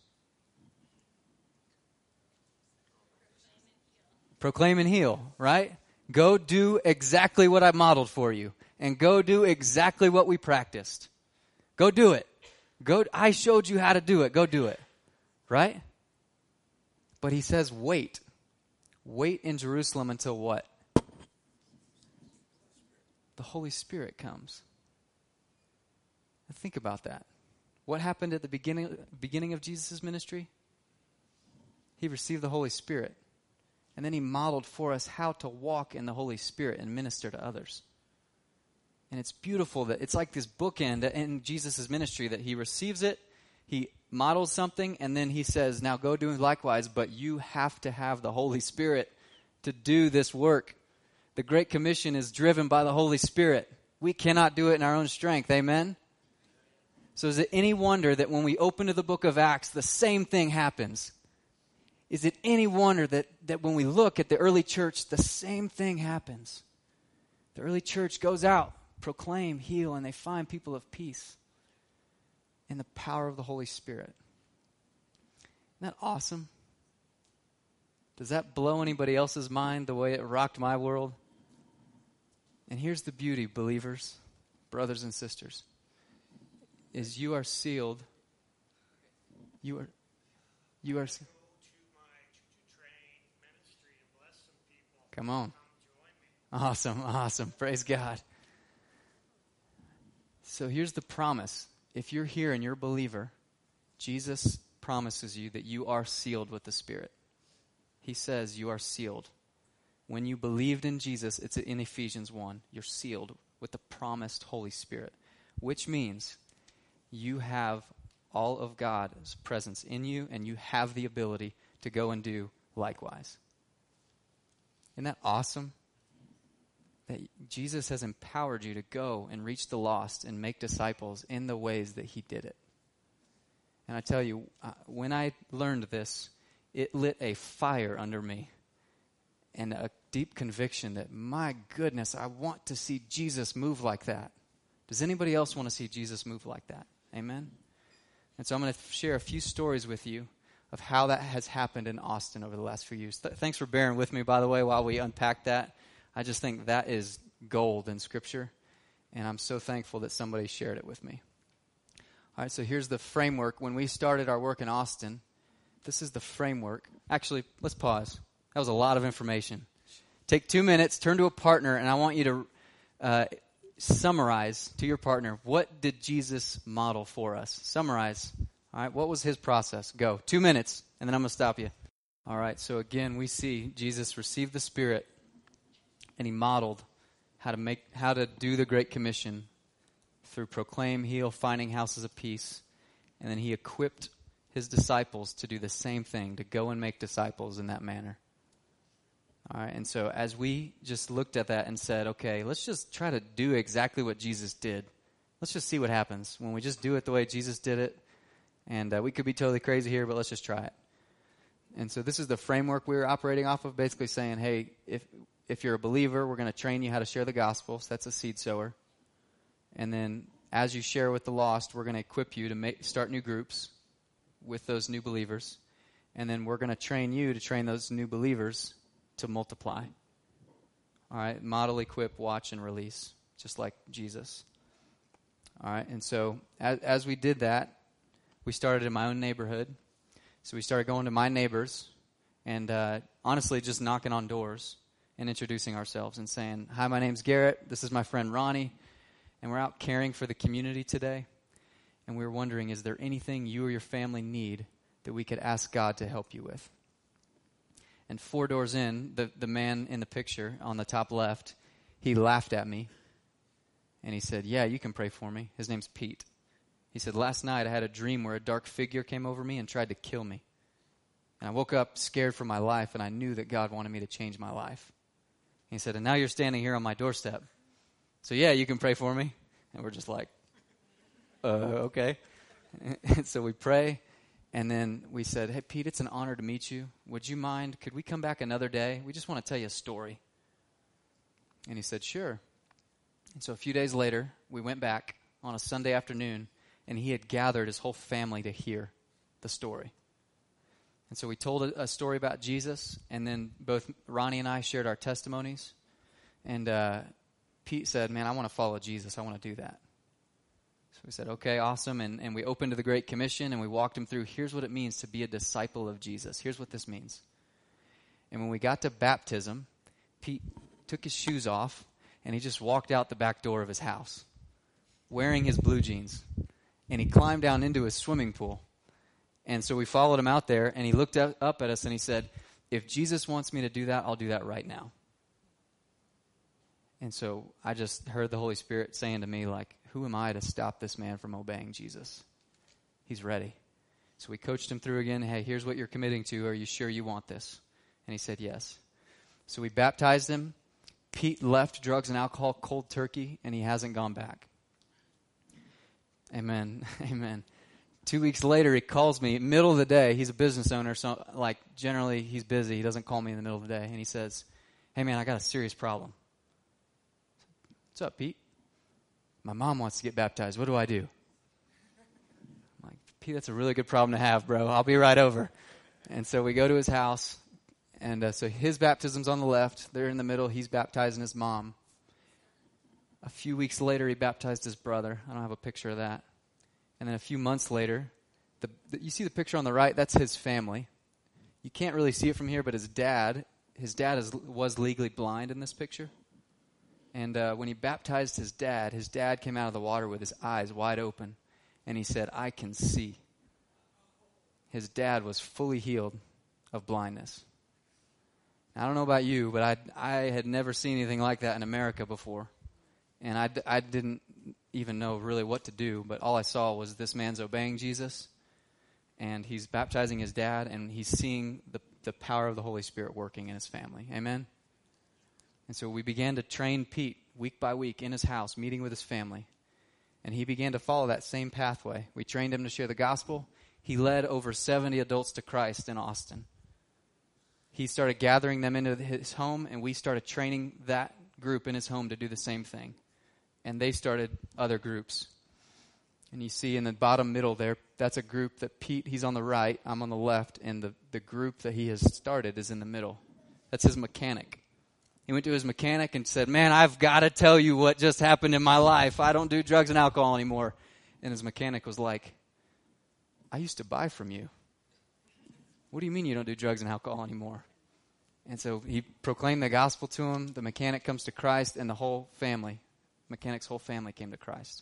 [SPEAKER 1] Proclaim and heal, right? Go do exactly what I modeled for you. And go do exactly what we practiced. Go do it. Go. I showed you how to do it. Go do it. Right? But he says, wait. Wait in Jerusalem until what? The Holy Spirit comes. Now think about that. What happened at the beginning, beginning of Jesus' ministry? He received the Holy Spirit. And then he modeled for us how to walk in the Holy Spirit and minister to others. And it's beautiful that it's like this bookend in Jesus' ministry that he receives it, he models something, and then he says, now go do likewise, but you have to have the Holy Spirit to do this work. The Great Commission is driven by the Holy Spirit. We cannot do it in our own strength. Amen? So is it any wonder that when we open to the book of Acts, the same thing happens? Is it any wonder that, that when we look at the early church, the same thing happens? The early church goes out, proclaim, heal, and they find people of peace in the power of the Holy Spirit. Isn't that awesome? Does that blow anybody else's mind the way it rocked my world? And here's the beauty, believers, brothers and sisters, is you are sealed. You are, you are. Come on. Awesome, awesome. Praise God. So here's the promise. If you're here and you're a believer, Jesus promises you that you are sealed with the Spirit. He says you are sealed. When you believed in Jesus, it's in Ephesians one, you're sealed with the promised Holy Spirit, which means you have all of God's presence in you, and you have the ability to go and do likewise. Isn't that awesome? That Jesus has empowered you to go and reach the lost and make disciples in the ways that he did it. And I tell you, uh, when I learned this, it lit a fire under me and a deep conviction that, my goodness, I want to see Jesus move like that. Does anybody else want to see Jesus move like that? Amen? And so I'm going to share a few stories with you of how that has happened in Austin over the last few years. Th- thanks for bearing with me, by the way, while we unpack that. I just think that is gold in Scripture, and I'm so thankful that somebody shared it with me. All right, so here's the framework. When we started our work in Austin, this is the framework. Actually, let's pause. That was a lot of information. Take two minutes, turn to a partner, and I want you to uh, summarize to your partner, what did Jesus model for us? Summarize. All right, what was his process? Go. Two minutes, and then I'm going to stop you. All right, so again, we see Jesus received the Spirit, and he modeled how to make, how to do the Great Commission through proclaim, heal, finding houses of peace. And then he equipped his disciples to do the same thing, to go and make disciples in that manner. All right, and so as we just looked at that and said, okay, let's just try to do exactly what Jesus did. Let's just see what happens when we just do it the way Jesus did it. And uh, we could be totally crazy here, but let's just try it. And so this is the framework we were operating off of, basically saying, hey, if if you're a believer, we're going to train you how to share the gospel. So that's a seed sower. And then as you share with the lost, we're going to equip you to make, start new groups with those new believers. And then we're going to train you to train those new believers to multiply. All right, model, equip, watch, and release, just like Jesus. All right, and so as, as we did that, we started in my own neighborhood. So we started going to my neighbors and uh, honestly just knocking on doors and introducing ourselves and saying, hi, my name's Garrett. This is my friend Ronnie. And we're out caring for the community today. And we were wondering, is there anything you or your family need that we could ask God to help you with? And four doors in, the, the man in the picture on the top left, he laughed at me. And he said, yeah, you can pray for me. His name's Pete. He said, last night I had a dream where a dark figure came over me and tried to kill me. And I woke up scared for my life, and I knew that God wanted me to change my life. He said, and now you're standing here on my doorstep. So yeah, you can pray for me. And we're just like, uh, okay. And so we pray, and then we said, hey, Pete, it's an honor to meet you. Would you mind, could we come back another day? We just want to tell you a story. And he said, sure. And so a few days later, we went back on a Sunday afternoon, and he had gathered his whole family to hear the story. And so we told a, a story about Jesus, and then both Ronnie and I shared our testimonies. And uh, Pete said, man, I want to follow Jesus. I want to do that. So we said, okay, awesome. And, and we opened to the Great Commission, and we walked him through, here's what it means to be a disciple of Jesus. Here's what this means. And when we got to baptism, Pete took his shoes off, and he just walked out the back door of his house wearing his blue jeans. And he climbed down into his swimming pool. And so we followed him out there, and he looked up at us, and he said, if Jesus wants me to do that, I'll do that right now. And so I just heard the Holy Spirit saying to me, like, who am I to stop this man from obeying Jesus? He's ready. So we coached him through again. Hey, here's what you're committing to. Are you sure you want this? And he said yes. So we baptized him. Pete left drugs and alcohol cold turkey, and he hasn't gone back. Amen. Amen. Two weeks later, he calls me, middle of the day. He's a business owner, so like generally he's busy. He doesn't call me in the middle of the day. And he says, hey, man, I got a serious problem. What's up, Pete? My mom wants to get baptized. What do I do? I'm like, Pete, that's a really good problem to have, bro. I'll be right over. And so we go to his house. And uh, so his baptism's on the left. They're in the middle. He's baptizing his mom. A few weeks later, he baptized his brother. I don't have a picture of that. And then a few months later, the, the, you see the picture on the right? That's his family. You can't really see it from here, but his dad, his dad is, was legally blind in this picture. And uh, when he baptized his dad, his dad came out of the water with his eyes wide open. And he said, I can see. His dad was fully healed of blindness. I don't know about you, but I, I had never seen anything like that in America before. And I, I didn't even know really what to do, but all I saw was this man's obeying Jesus, and he's baptizing his dad, and he's seeing the, the power of the Holy Spirit working in his family. Amen? And so we began to train Pete week by week in his house, meeting with his family. And he began to follow that same pathway. We trained him to share the gospel. He led over seventy adults to Christ in Austin. He started gathering them into his home, and we started training that group in his home to do the same thing. And they started other groups. And you see in the bottom middle there, that's a group that Pete, he's on the right, I'm on the left, and the, the group that he has started is in the middle. That's his mechanic. He went to his mechanic and said, man, I've got to tell you what just happened in my life. I don't do drugs and alcohol anymore. And his mechanic was like, I used to buy from you. What do you mean you don't do drugs and alcohol anymore? And so he proclaimed the gospel to him. The mechanic comes to Christ, and the whole family, mechanic's whole family came to Christ.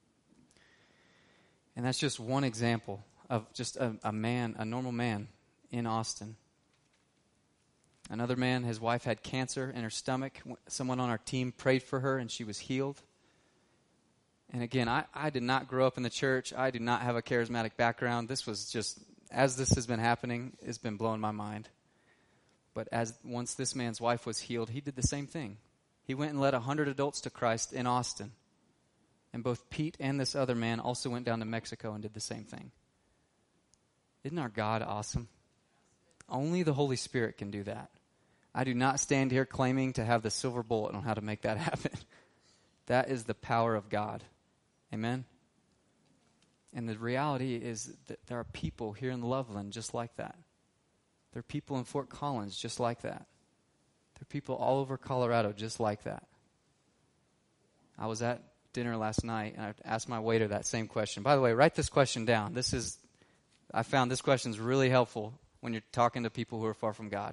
[SPEAKER 1] And that's just one example of just a, a man, a normal man in Austin. Another man, his wife had cancer in her stomach. Someone on our team prayed for her, and she was healed. And again, I, I did not grow up in the church. I do not have a charismatic background. This was just, as this has been happening, it's been blowing my mind. But as once this man's wife was healed, he did the same thing. He went and led one hundred adults to Christ in Austin. And both Pete and this other man also went down to Mexico and did the same thing. Isn't our God awesome? Only the Holy Spirit can do that. I do not stand here claiming to have the silver bullet on how to make that happen. That is the power of God. Amen? And the reality is that there are people here in Loveland just like that. There are people in Fort Collins just like that. There are people all over Colorado just like that. I was at dinner last night, and I asked my waiter that same question. By the way, write this question down. This is, I found this question is really helpful when you're talking to people who are far from God.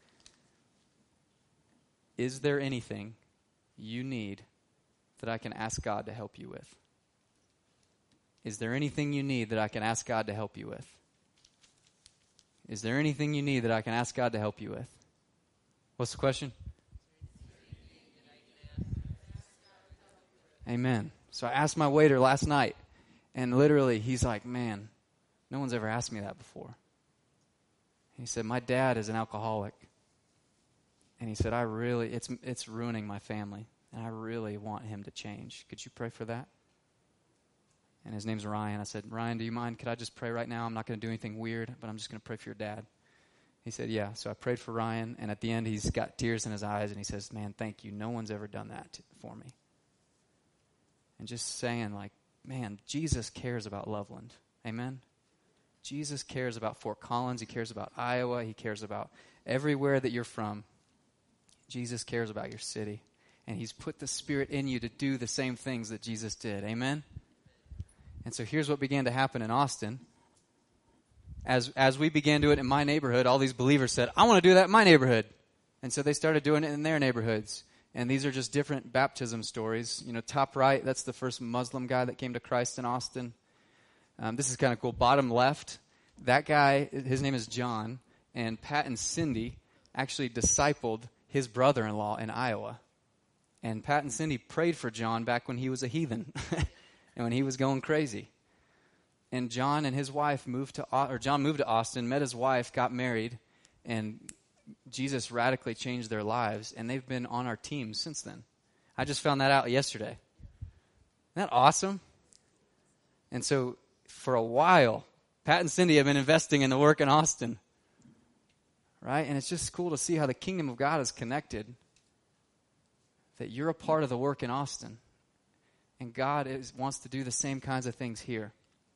[SPEAKER 1] Is there anything you need that I can ask God to help you with? Is there anything you need that I can ask God to help you with? Is there anything you need that I can ask God to help you with? What's the question? Amen. So I asked my waiter last night, and literally he's like, man, no one's ever asked me that before. He said, my dad is an alcoholic. And he said, I really, it's it's ruining my family, and I really want him to change. Could you pray for that? And his name's Ryan. I said, Ryan, do you mind? Could I just pray right now? I'm not going to do anything weird, but I'm just going to pray for your dad. He said, yeah. So I prayed for Ryan, and at the end, he's got tears in his eyes, and he says, man, thank you. No one's ever done that to, for me. And just saying, like, man, Jesus cares about Loveland. Amen? Jesus cares about Fort Collins. He cares about Iowa. He cares about everywhere that you're from. Jesus cares about your city. And he's put the Spirit in you to do the same things that Jesus did. Amen? And so here's what began to happen in Austin. As as we began to do it in my neighborhood, all these believers said, I want to do that in my neighborhood. And so they started doing it in their neighborhoods. And these are just different baptism stories. You know, top right, that's the first Muslim guy that came to Christ in Austin. Um, this is kind of cool. Bottom left, that guy, his name is John. And Pat and Cindy actually discipled his brother-in-law in Iowa. And Pat and Cindy prayed for John back when he was a heathen and when he was going crazy. And John and his wife moved to, or John moved to Austin, met his wife, got married, and Jesus radically changed their lives, and they've been on our team since then. I just found that out yesterday. Isn't that awesome? And so for a while, Pat and Cindy have been investing in the work in Austin. Right? And it's just cool to see how the kingdom of God is connected. That you're a part of the work in Austin. And God is, wants to do the same kinds of things here.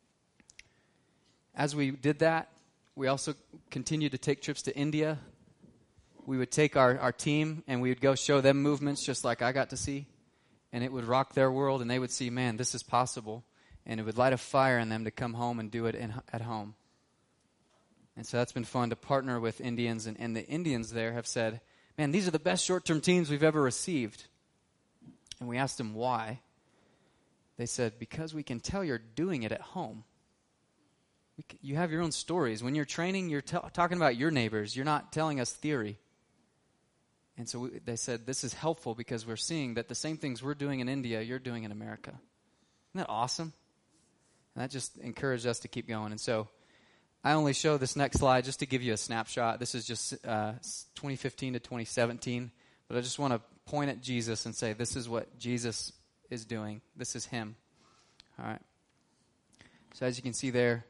[SPEAKER 1] As we did that, we also continued to take trips to India. We would take our, our team and we would go show them movements just like I got to see. And it would rock their world, and they would see, man, this is possible. And it would light a fire in them to come home and do it in, at home. And so that's been fun to partner with Indians. And, and the Indians there have said, man, these are the best short-term teams we've ever received. And we asked them why. They said, because we can tell you're doing it at home. We can, you have your own stories. When you're training, you're t- talking about your neighbors. You're not telling us theory. And so we, they said, this is helpful because we're seeing that the same things we're doing in India, you're doing in America. Isn't that awesome? And that just encouraged us to keep going. And so I only show this next slide just to give you a snapshot. This is just uh, twenty fifteen to twenty seventeen. But I just want to point at Jesus and say, this is what Jesus is doing. This is him. All right. So as you can see there,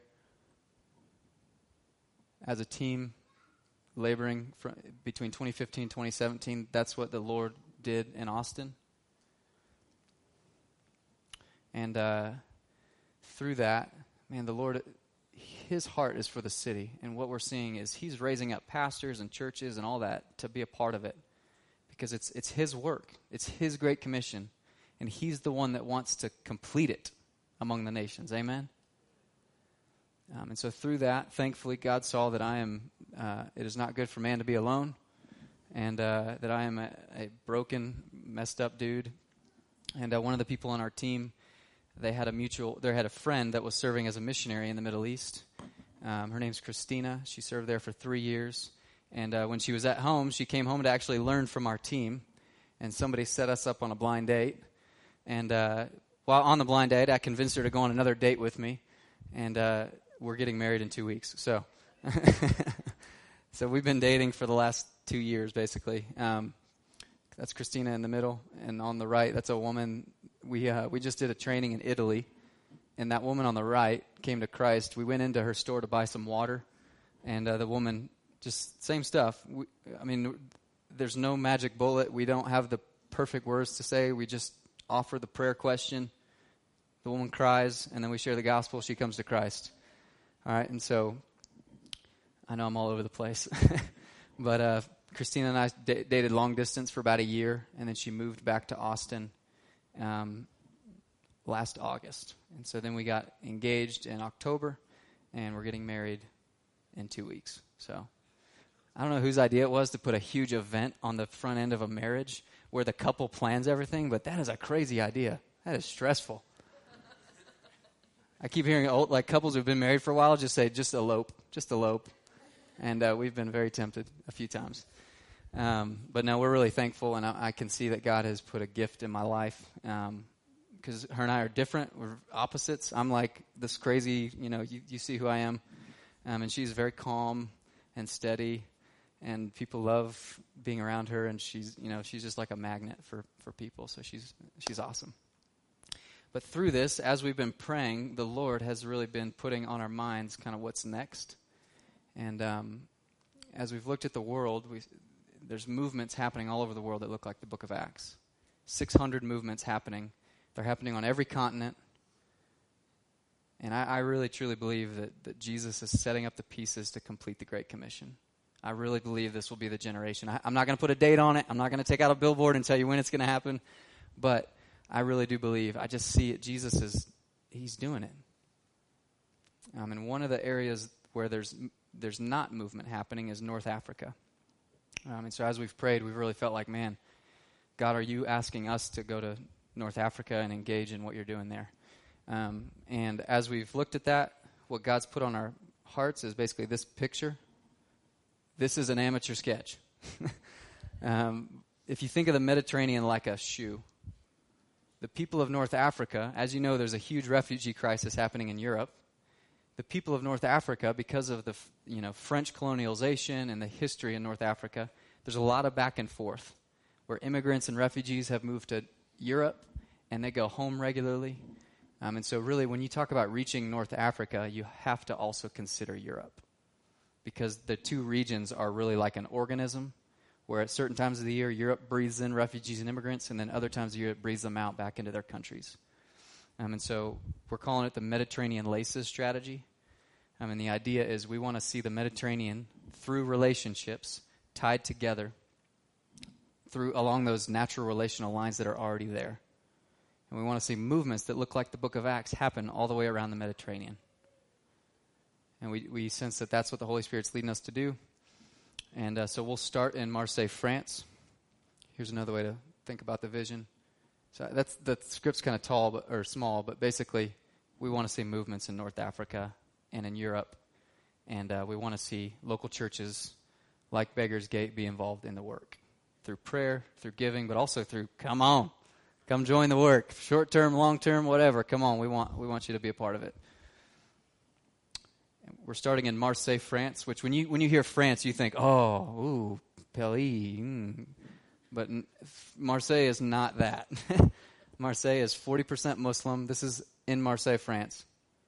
[SPEAKER 1] as a team laboring from between twenty fifteen and twenty seventeen, that's what the Lord did in Austin. And uh, through that, man, the Lord, his heart is for the city. And what we're seeing is he's raising up pastors and churches and all that to be a part of it. Because it's it's his work. It's his great commission. And he's the one that wants to complete it among the nations. Amen? Um, and so through that, thankfully, God saw that I am, uh, it is not good for man to be alone. And uh, that I am a, a broken, messed up dude. And uh, one of the people on our team, they had a mutual, they had a friend that was serving as a missionary in the Middle East. Um, her name's Christina. She served there for three years. And uh, when she was at home, she came home to actually learn from our team. And somebody set us up on a blind date. And uh, while on the blind date, I convinced her to go on another date with me. And uh, we're getting married in two weeks. So so we've been dating for the last two years, basically. Um, that's Christina in the middle. And on the right, that's a woman. We uh, we just did a training in Italy. And that woman on the right came to Christ. We went into her store to buy some water. And uh, the woman... Just same stuff. We, I mean, there's no magic bullet. We don't have the perfect words to say. We just offer the prayer question. The woman cries, and then we share the gospel. She comes to Christ. All right, and so I know I'm all over the place. but uh, Christina and I d- dated long distance for about a year, and then she moved back to Austin um, last August. And so then we got engaged in October, and we're getting married in two weeks. So... I don't know whose idea it was to put a huge event on the front end of a marriage where the couple plans everything, but that is a crazy idea. That is stressful. I keep hearing old, like couples who've been married for a while just say, just elope, just elope. And uh, we've been very tempted a few times. Um, but no, we're really thankful, and I, I can see that God has put a gift in my life because um, her and I are different. We're opposites. I'm like this crazy, you know, you, you see who I am. Um, and she's very calm and steady. And people love being around her, and she's, you know, she's just like a magnet for, for people. So she's she's awesome. But through this, as we've been praying, the Lord has really been putting on our minds kind of what's next. And um, as we've looked at the world, we, there's movements happening all over the world that look like the Book of Acts. six hundred movements happening. They're happening on every continent. And I, I really, truly believe that, that Jesus is setting up the pieces to complete the Great Commission. I really believe this will be the generation. I, I'm not going to put a date on it. I'm not going to take out a billboard and tell you when it's going to happen. But I really do believe. I just see it. Jesus is, he's doing it. Um, and one of the areas where there's there's not movement happening is North Africa. Um, and so as we've prayed, we've really felt like, man, God, are you asking us to go to North Africa and engage in what you're doing there? Um, and as we've looked at that, what God's put on our hearts is basically this picture. This is an amateur sketch. um, if you think of the Mediterranean like a shoe, the people of North Africa, as you know, there's a huge refugee crisis happening in Europe. The people of North Africa, because of the you know French colonialization and the history in North Africa, there's a lot of back and forth where immigrants and refugees have moved to Europe and they go home regularly. Um, and so really when you talk about reaching North Africa, you have to also consider Europe. Because the two regions are really like an organism, where at certain times of the year, Europe breathes in refugees and immigrants, and then other times of the year, it breathes them out back into their countries. Um, and so we're calling it the Mediterranean Laces strategy. Um, and the idea is we want to see the Mediterranean, through relationships, tied together through along those natural relational lines that are already there. And we want to see movements that look like the Book of Acts happen all the way around the Mediterranean. And we, we sense that that's what the Holy Spirit's leading us to do. And uh, so we'll start in Marseille, France. Here's another way to think about the vision. So that's the script's kind of tall but, or small, but basically we want to see movements in North Africa and in Europe. And uh, we want to see local churches like Beggar's Gate be involved in the work. through prayer, through giving, but also through, come on, come join the work. Short term, long term, whatever. Come on, we want we want you to be a part of it. We're starting in Marseille, France, which when you when you hear France, you think, oh, ooh, Pays. Mm. But Marseille is not that. Marseille is forty percent Muslim. This is in Marseille, France.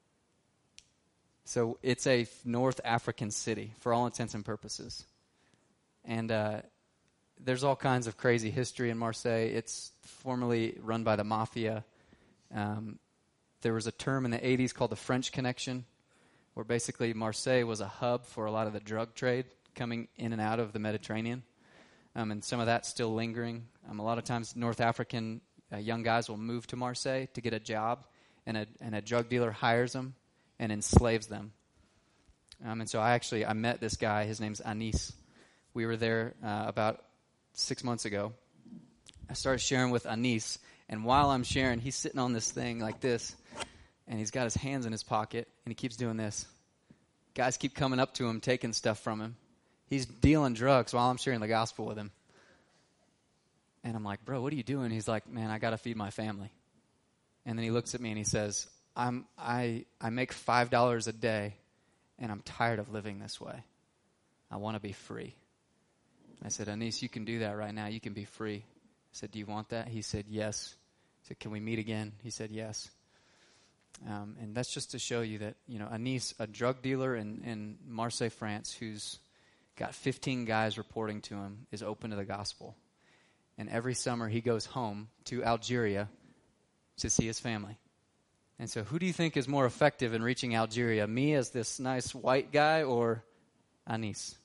[SPEAKER 1] So it's a North African city for all intents and purposes. And uh, there's all kinds of crazy history in Marseille. It's formerly run by the mafia. Um, there was a term in the eighties called the French Connection, where basically Marseille was a hub for a lot of the drug trade coming in and out of the Mediterranean. Um, and some of that's still lingering. Um, a lot of times North African uh, young guys will move to Marseille to get a job, and a, and a drug dealer hires them and enslaves them. Um, and so I actually, I met this guy. His name's Anis. We were there uh, about six months ago. I started sharing with Anis, and while I'm sharing, he's sitting on this thing like this, and he's got his hands in his pocket, and he keeps doing this. Guys keep coming up to him, taking stuff from him. He's dealing drugs while I'm sharing the gospel with him. And I'm like, bro, what are you doing? He's like, man, I got to feed my family. And then he looks at me and he says, I'm, I, I make five dollars a day, and I'm tired of living this way. I want to be free. I said, Anis, you can do that right now. You can be free. I said, do you want that? He said, yes. I said, can we meet again? He said, yes. Um, and that's just to show you that, you know, Anis, a drug dealer in, in Marseille, France, who's got fifteen guys reporting to him, is open to the gospel. And every summer he goes home to Algeria to see his family. And so who do you think is more effective in reaching Algeria? Me as this nice white guy, or Anis?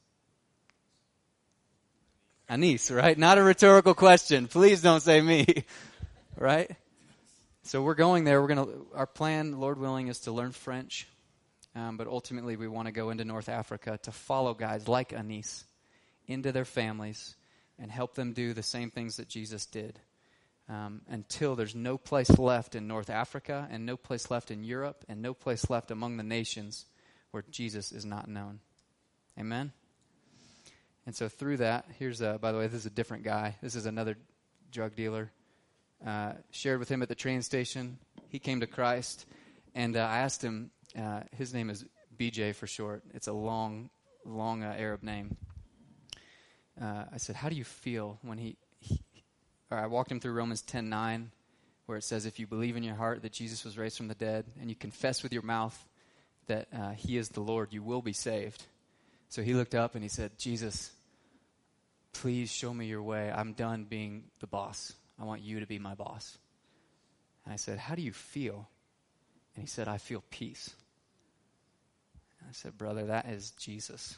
[SPEAKER 1] Anis, right? Not a rhetorical question. Please don't say me, right? So we're going there. We're going to. Our plan, Lord willing, is to learn French, um, but ultimately we want to go into North Africa to follow guys like Anis into their families and help them do the same things that Jesus did. Um, until there's no place left in North Africa and no place left in Europe and no place left among the nations where Jesus is not known. Amen? And so through that, here's a, by the way, this is a different guy. This is another drug dealer. Uh, shared with him at the train station. He came to Christ, and uh, I asked him, uh, his name is B J for short. It's a long, long uh, Arab name. Uh, I said, how do you feel when he... he Or I walked him through Romans ten nine, where it says, if you believe in your heart that Jesus was raised from the dead, and you confess with your mouth that uh, he is the Lord, you will be saved. So he looked up and he said, Jesus, please show me your way. I'm done being the boss. I want you to be my boss. And I said, how do you feel? And he said, I feel peace. And I said, brother, that is Jesus.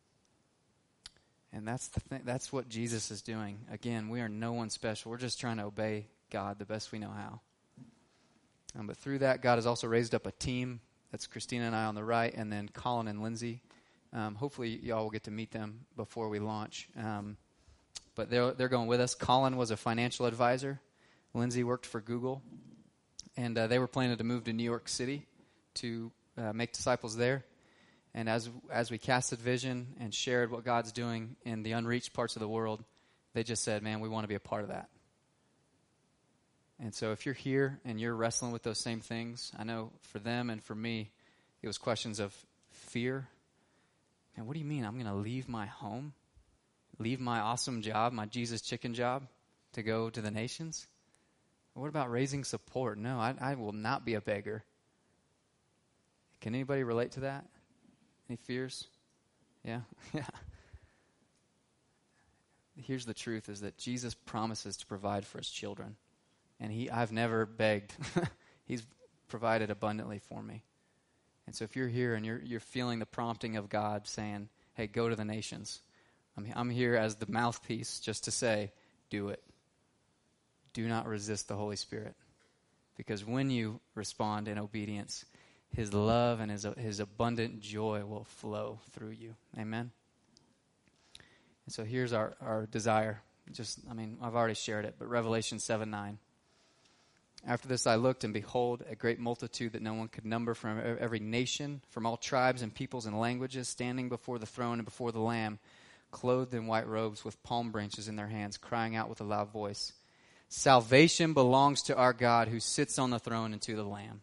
[SPEAKER 1] And that's the thing. That's what Jesus is doing. Again, we are no one special. We're just trying to obey God the best we know how. Um, but through that, God has also raised up a team. That's Christina and I on the right, and then Colin and Lindsay. Um, hopefully, y'all will get to meet them before we launch. Um, but they're they're going with us. Colin was a financial advisor. Lindsay worked for Google, and uh, they were planning to move to New York City to uh, make disciples there. And as as we casted vision and shared what God's doing in the unreached parts of the world, they just said, man, we want to be a part of that. And so if you're here and you're wrestling with those same things, I know for them and for me, it was questions of fear. And what do you mean I'm going to leave my home, leave my awesome job, my Jesus chicken job, to go to the nations? What about raising support? No, I, I will not be a beggar. Can anybody relate to that? Any fears? Yeah? Yeah. Here's the truth, is that Jesus promises to provide for his children. And he, I've never begged. He's provided abundantly for me. And so if you're here and you're you're feeling the prompting of God saying, hey, go to the nations, I'm, I'm here as the mouthpiece just to say, do it. Do not resist the Holy Spirit. Because when you respond in obedience, his love and his his abundant joy will flow through you. Amen? And so here's our, our desire. Just, I mean, I've already shared it, but Revelation seven nine. After this I looked, and behold, a great multitude that no one could number, from every nation, from all tribes and peoples and languages, standing before the throne and before the Lamb, clothed in white robes with palm branches in their hands, crying out with a loud voice, "Salvation belongs to our God who sits on the throne and to the Lamb."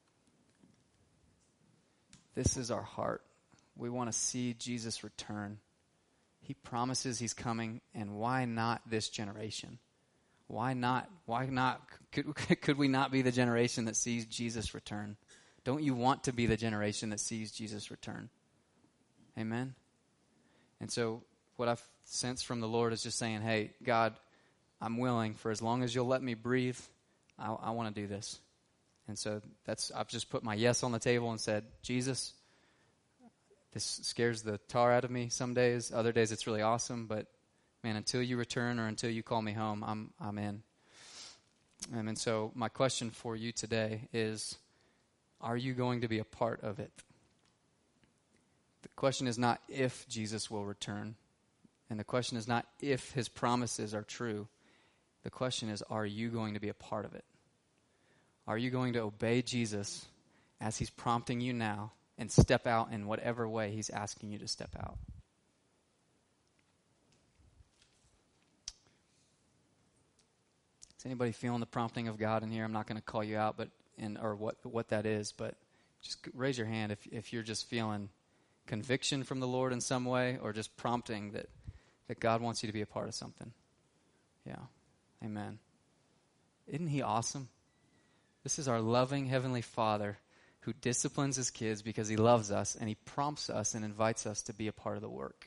[SPEAKER 1] This is our heart. We want to see Jesus return. He promises he's coming, and why not this generation? Why not? Why not? Could, could we not be the generation that sees Jesus return? Don't you want to be the generation that sees Jesus return? Amen? And so what I've sensed from the Lord is just saying, hey, God, I'm willing. For as long as you'll let me breathe, I, I want to do this. And so that's I've just put my yes on the table and said, Jesus, this scares the tar out of me some days. Other days it's really awesome, but man, until you return or until you call me home, I'm I'm in. Um, and so my question for you today is, are you going to be a part of it? The question is not if Jesus will return. And the question is not if his promises are true. The question is, are you going to be a part of it? Are you going to obey Jesus as he's prompting you now and step out in whatever way he's asking you to step out? Is anybody feeling the prompting of God in here? I'm not going to call you out, but in or what what that is, but just raise your hand if if you're just feeling conviction from the Lord in some way, or just prompting that that God wants you to be a part of something. Yeah, amen. Isn't he awesome? This is our loving Heavenly Father who disciplines his kids because he loves us, and he prompts us and invites us to be a part of the work.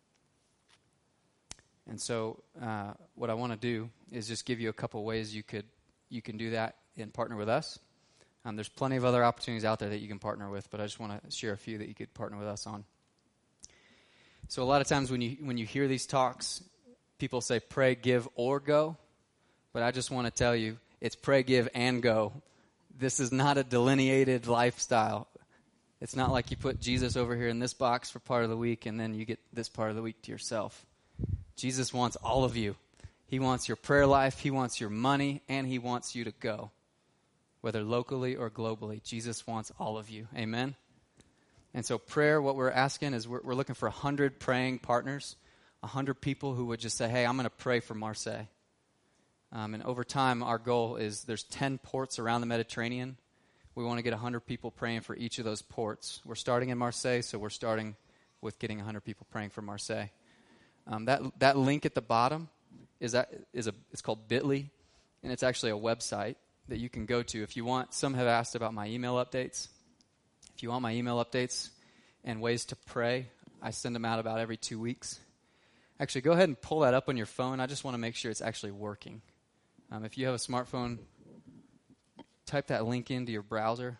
[SPEAKER 1] And so uh, what I want to do is just give you a couple ways you could you can do that and partner with us. Um, there's plenty of other opportunities out there that you can partner with, but I just want to share a few that you could partner with us on. So a lot of times when you when you hear these talks, people say pray, give, or go. But I just want to tell you, it's pray, give, and go. This is not a delineated lifestyle. It's not like you put Jesus over here in this box for part of the week and then you get this part of the week to yourself. Jesus wants all of you. He wants your prayer life, he wants your money, and he wants you to go. Whether locally or globally, Jesus wants all of you. Amen? And so prayer, what we're asking is we're, we're looking for one hundred praying partners, one hundred people who would just say, hey, I'm going to pray for Marseille. Um, and over time, our goal is there's ten ports around the Mediterranean. We want to get one hundred people praying for each of those ports. We're starting in Marseille, so we're starting with getting one hundred people praying for Marseille. Um, that that link at the bottom is that is a it's called bit dot l y, and it's actually a website that you can go to if you want. Some have asked about my email updates. If you want my email updates and ways to pray, I send them out about every two weeks. Actually, go ahead and pull that up on your phone. I just want to make sure it's actually working. Um, if you have a smartphone, type that link into your browser.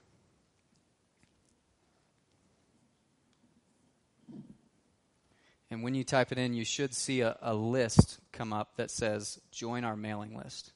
[SPEAKER 1] And when you type it in, you should see a, a list come up that says, join our mailing list.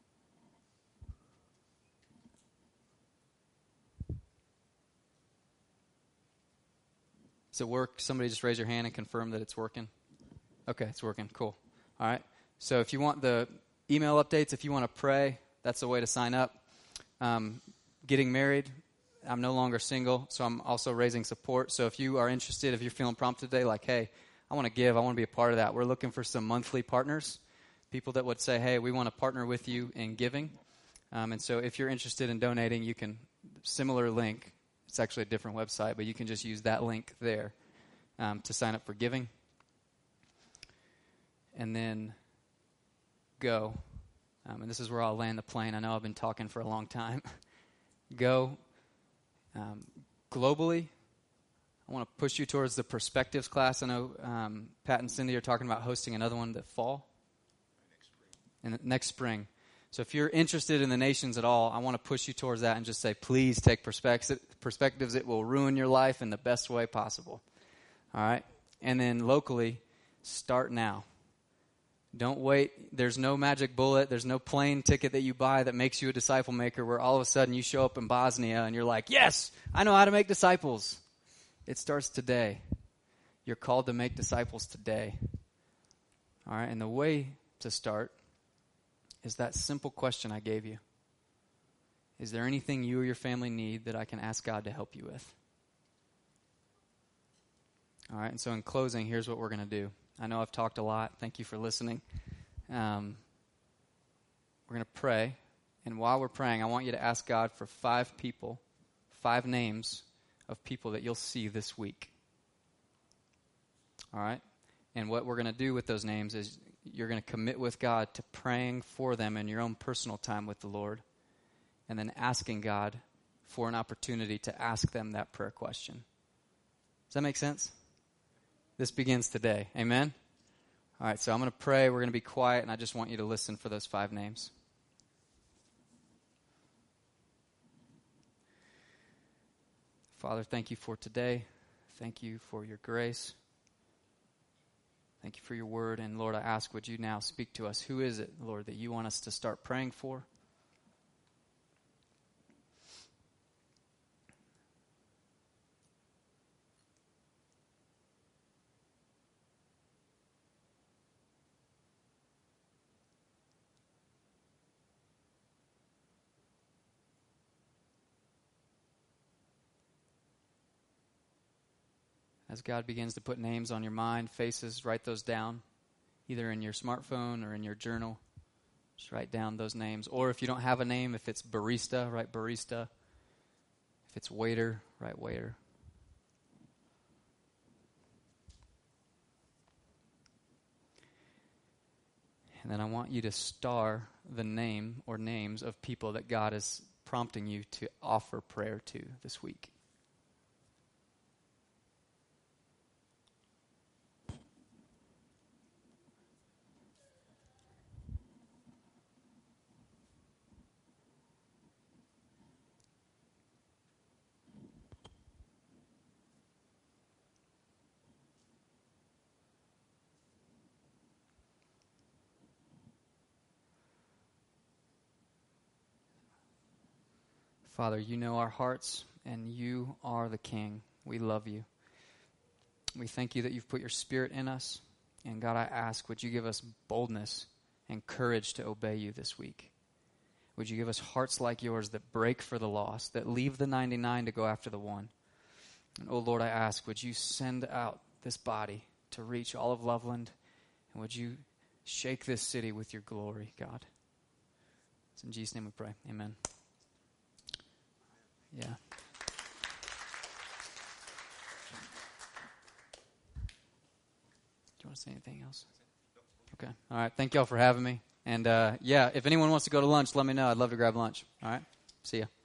[SPEAKER 1] Does it work? Somebody just raise your hand and confirm that it's working. Okay, it's working. Cool. All right. So if you want the email updates, if you want to pray, that's the way to sign up. Um, getting married, I'm no longer single, so I'm also raising support. So if you are interested, if you're feeling prompted today, like, hey, I want to give, I want to be a part of that. We're looking for some monthly partners, people that would say, hey, we want to partner with you in giving. Um, and so if you're interested in donating, you can, similar link, it's actually a different website, but you can just use that link there um, to sign up for giving. And then go. Um, and this is where I'll land the plane. I know I've been talking for a long time. Go. Um, globally, I want to push you towards the Perspectives class. I know um, Pat and Cindy are talking about hosting another one that fall. Next spring. And next spring. So if you're interested in the nations at all, I want to push you towards that and just say, please take Perspectives. It will ruin your life in the best way possible. All right? And then locally, start now. Don't wait. There's no magic bullet. There's no plane ticket that you buy that makes you a disciple maker where all of a sudden you show up in Bosnia and you're like, yes, I know how to make disciples. It starts today. You're called to make disciples today. All right, and the way to start is that simple question I gave you. Is there anything you or your family need that I can ask God to help you with? All right, and so in closing, here's what we're going to do. I know I've talked a lot. Thank you for listening. Um, we're going to pray. And while we're praying, I want you to ask God for five people, five names of people that you'll see this week. All right? And what we're going to do with those names is you're going to commit with God to praying for them in your own personal time with the Lord, and then asking God for an opportunity to ask them that prayer question. Does that make sense? This begins today. Amen? All right, so I'm going to pray. We're going to be quiet, and I just want you to listen for those five names. Father, thank you for today. Thank you for your grace. Thank you for your word. And Lord, I ask, would you now speak to us? Who is it, Lord, that you want us to start praying for? As God begins to put names on your mind, faces, write those down, either in your smartphone or in your journal. Just write down those names. Or if you don't have a name, if it's barista, write barista. If it's waiter, write waiter. And then I want you to star the name or names of people that God is prompting you to offer prayer to this week. Father, you know our hearts, and you are the King. We love you. We thank you that you've put your Spirit in us. And God, I ask, would you give us boldness and courage to obey you this week? Would you give us hearts like yours that break for the lost, that leave the ninety-nine to go after the one? And oh Lord, I ask, would you send out this body to reach all of Loveland? And would you shake this city with your glory, God? It's in Jesus' name we pray. Amen. Yeah. Do you want to say anything else? Okay. All right. Thank y'all for having me. And uh, yeah, if anyone wants to go to lunch, let me know. I'd love to grab lunch. All right. See ya.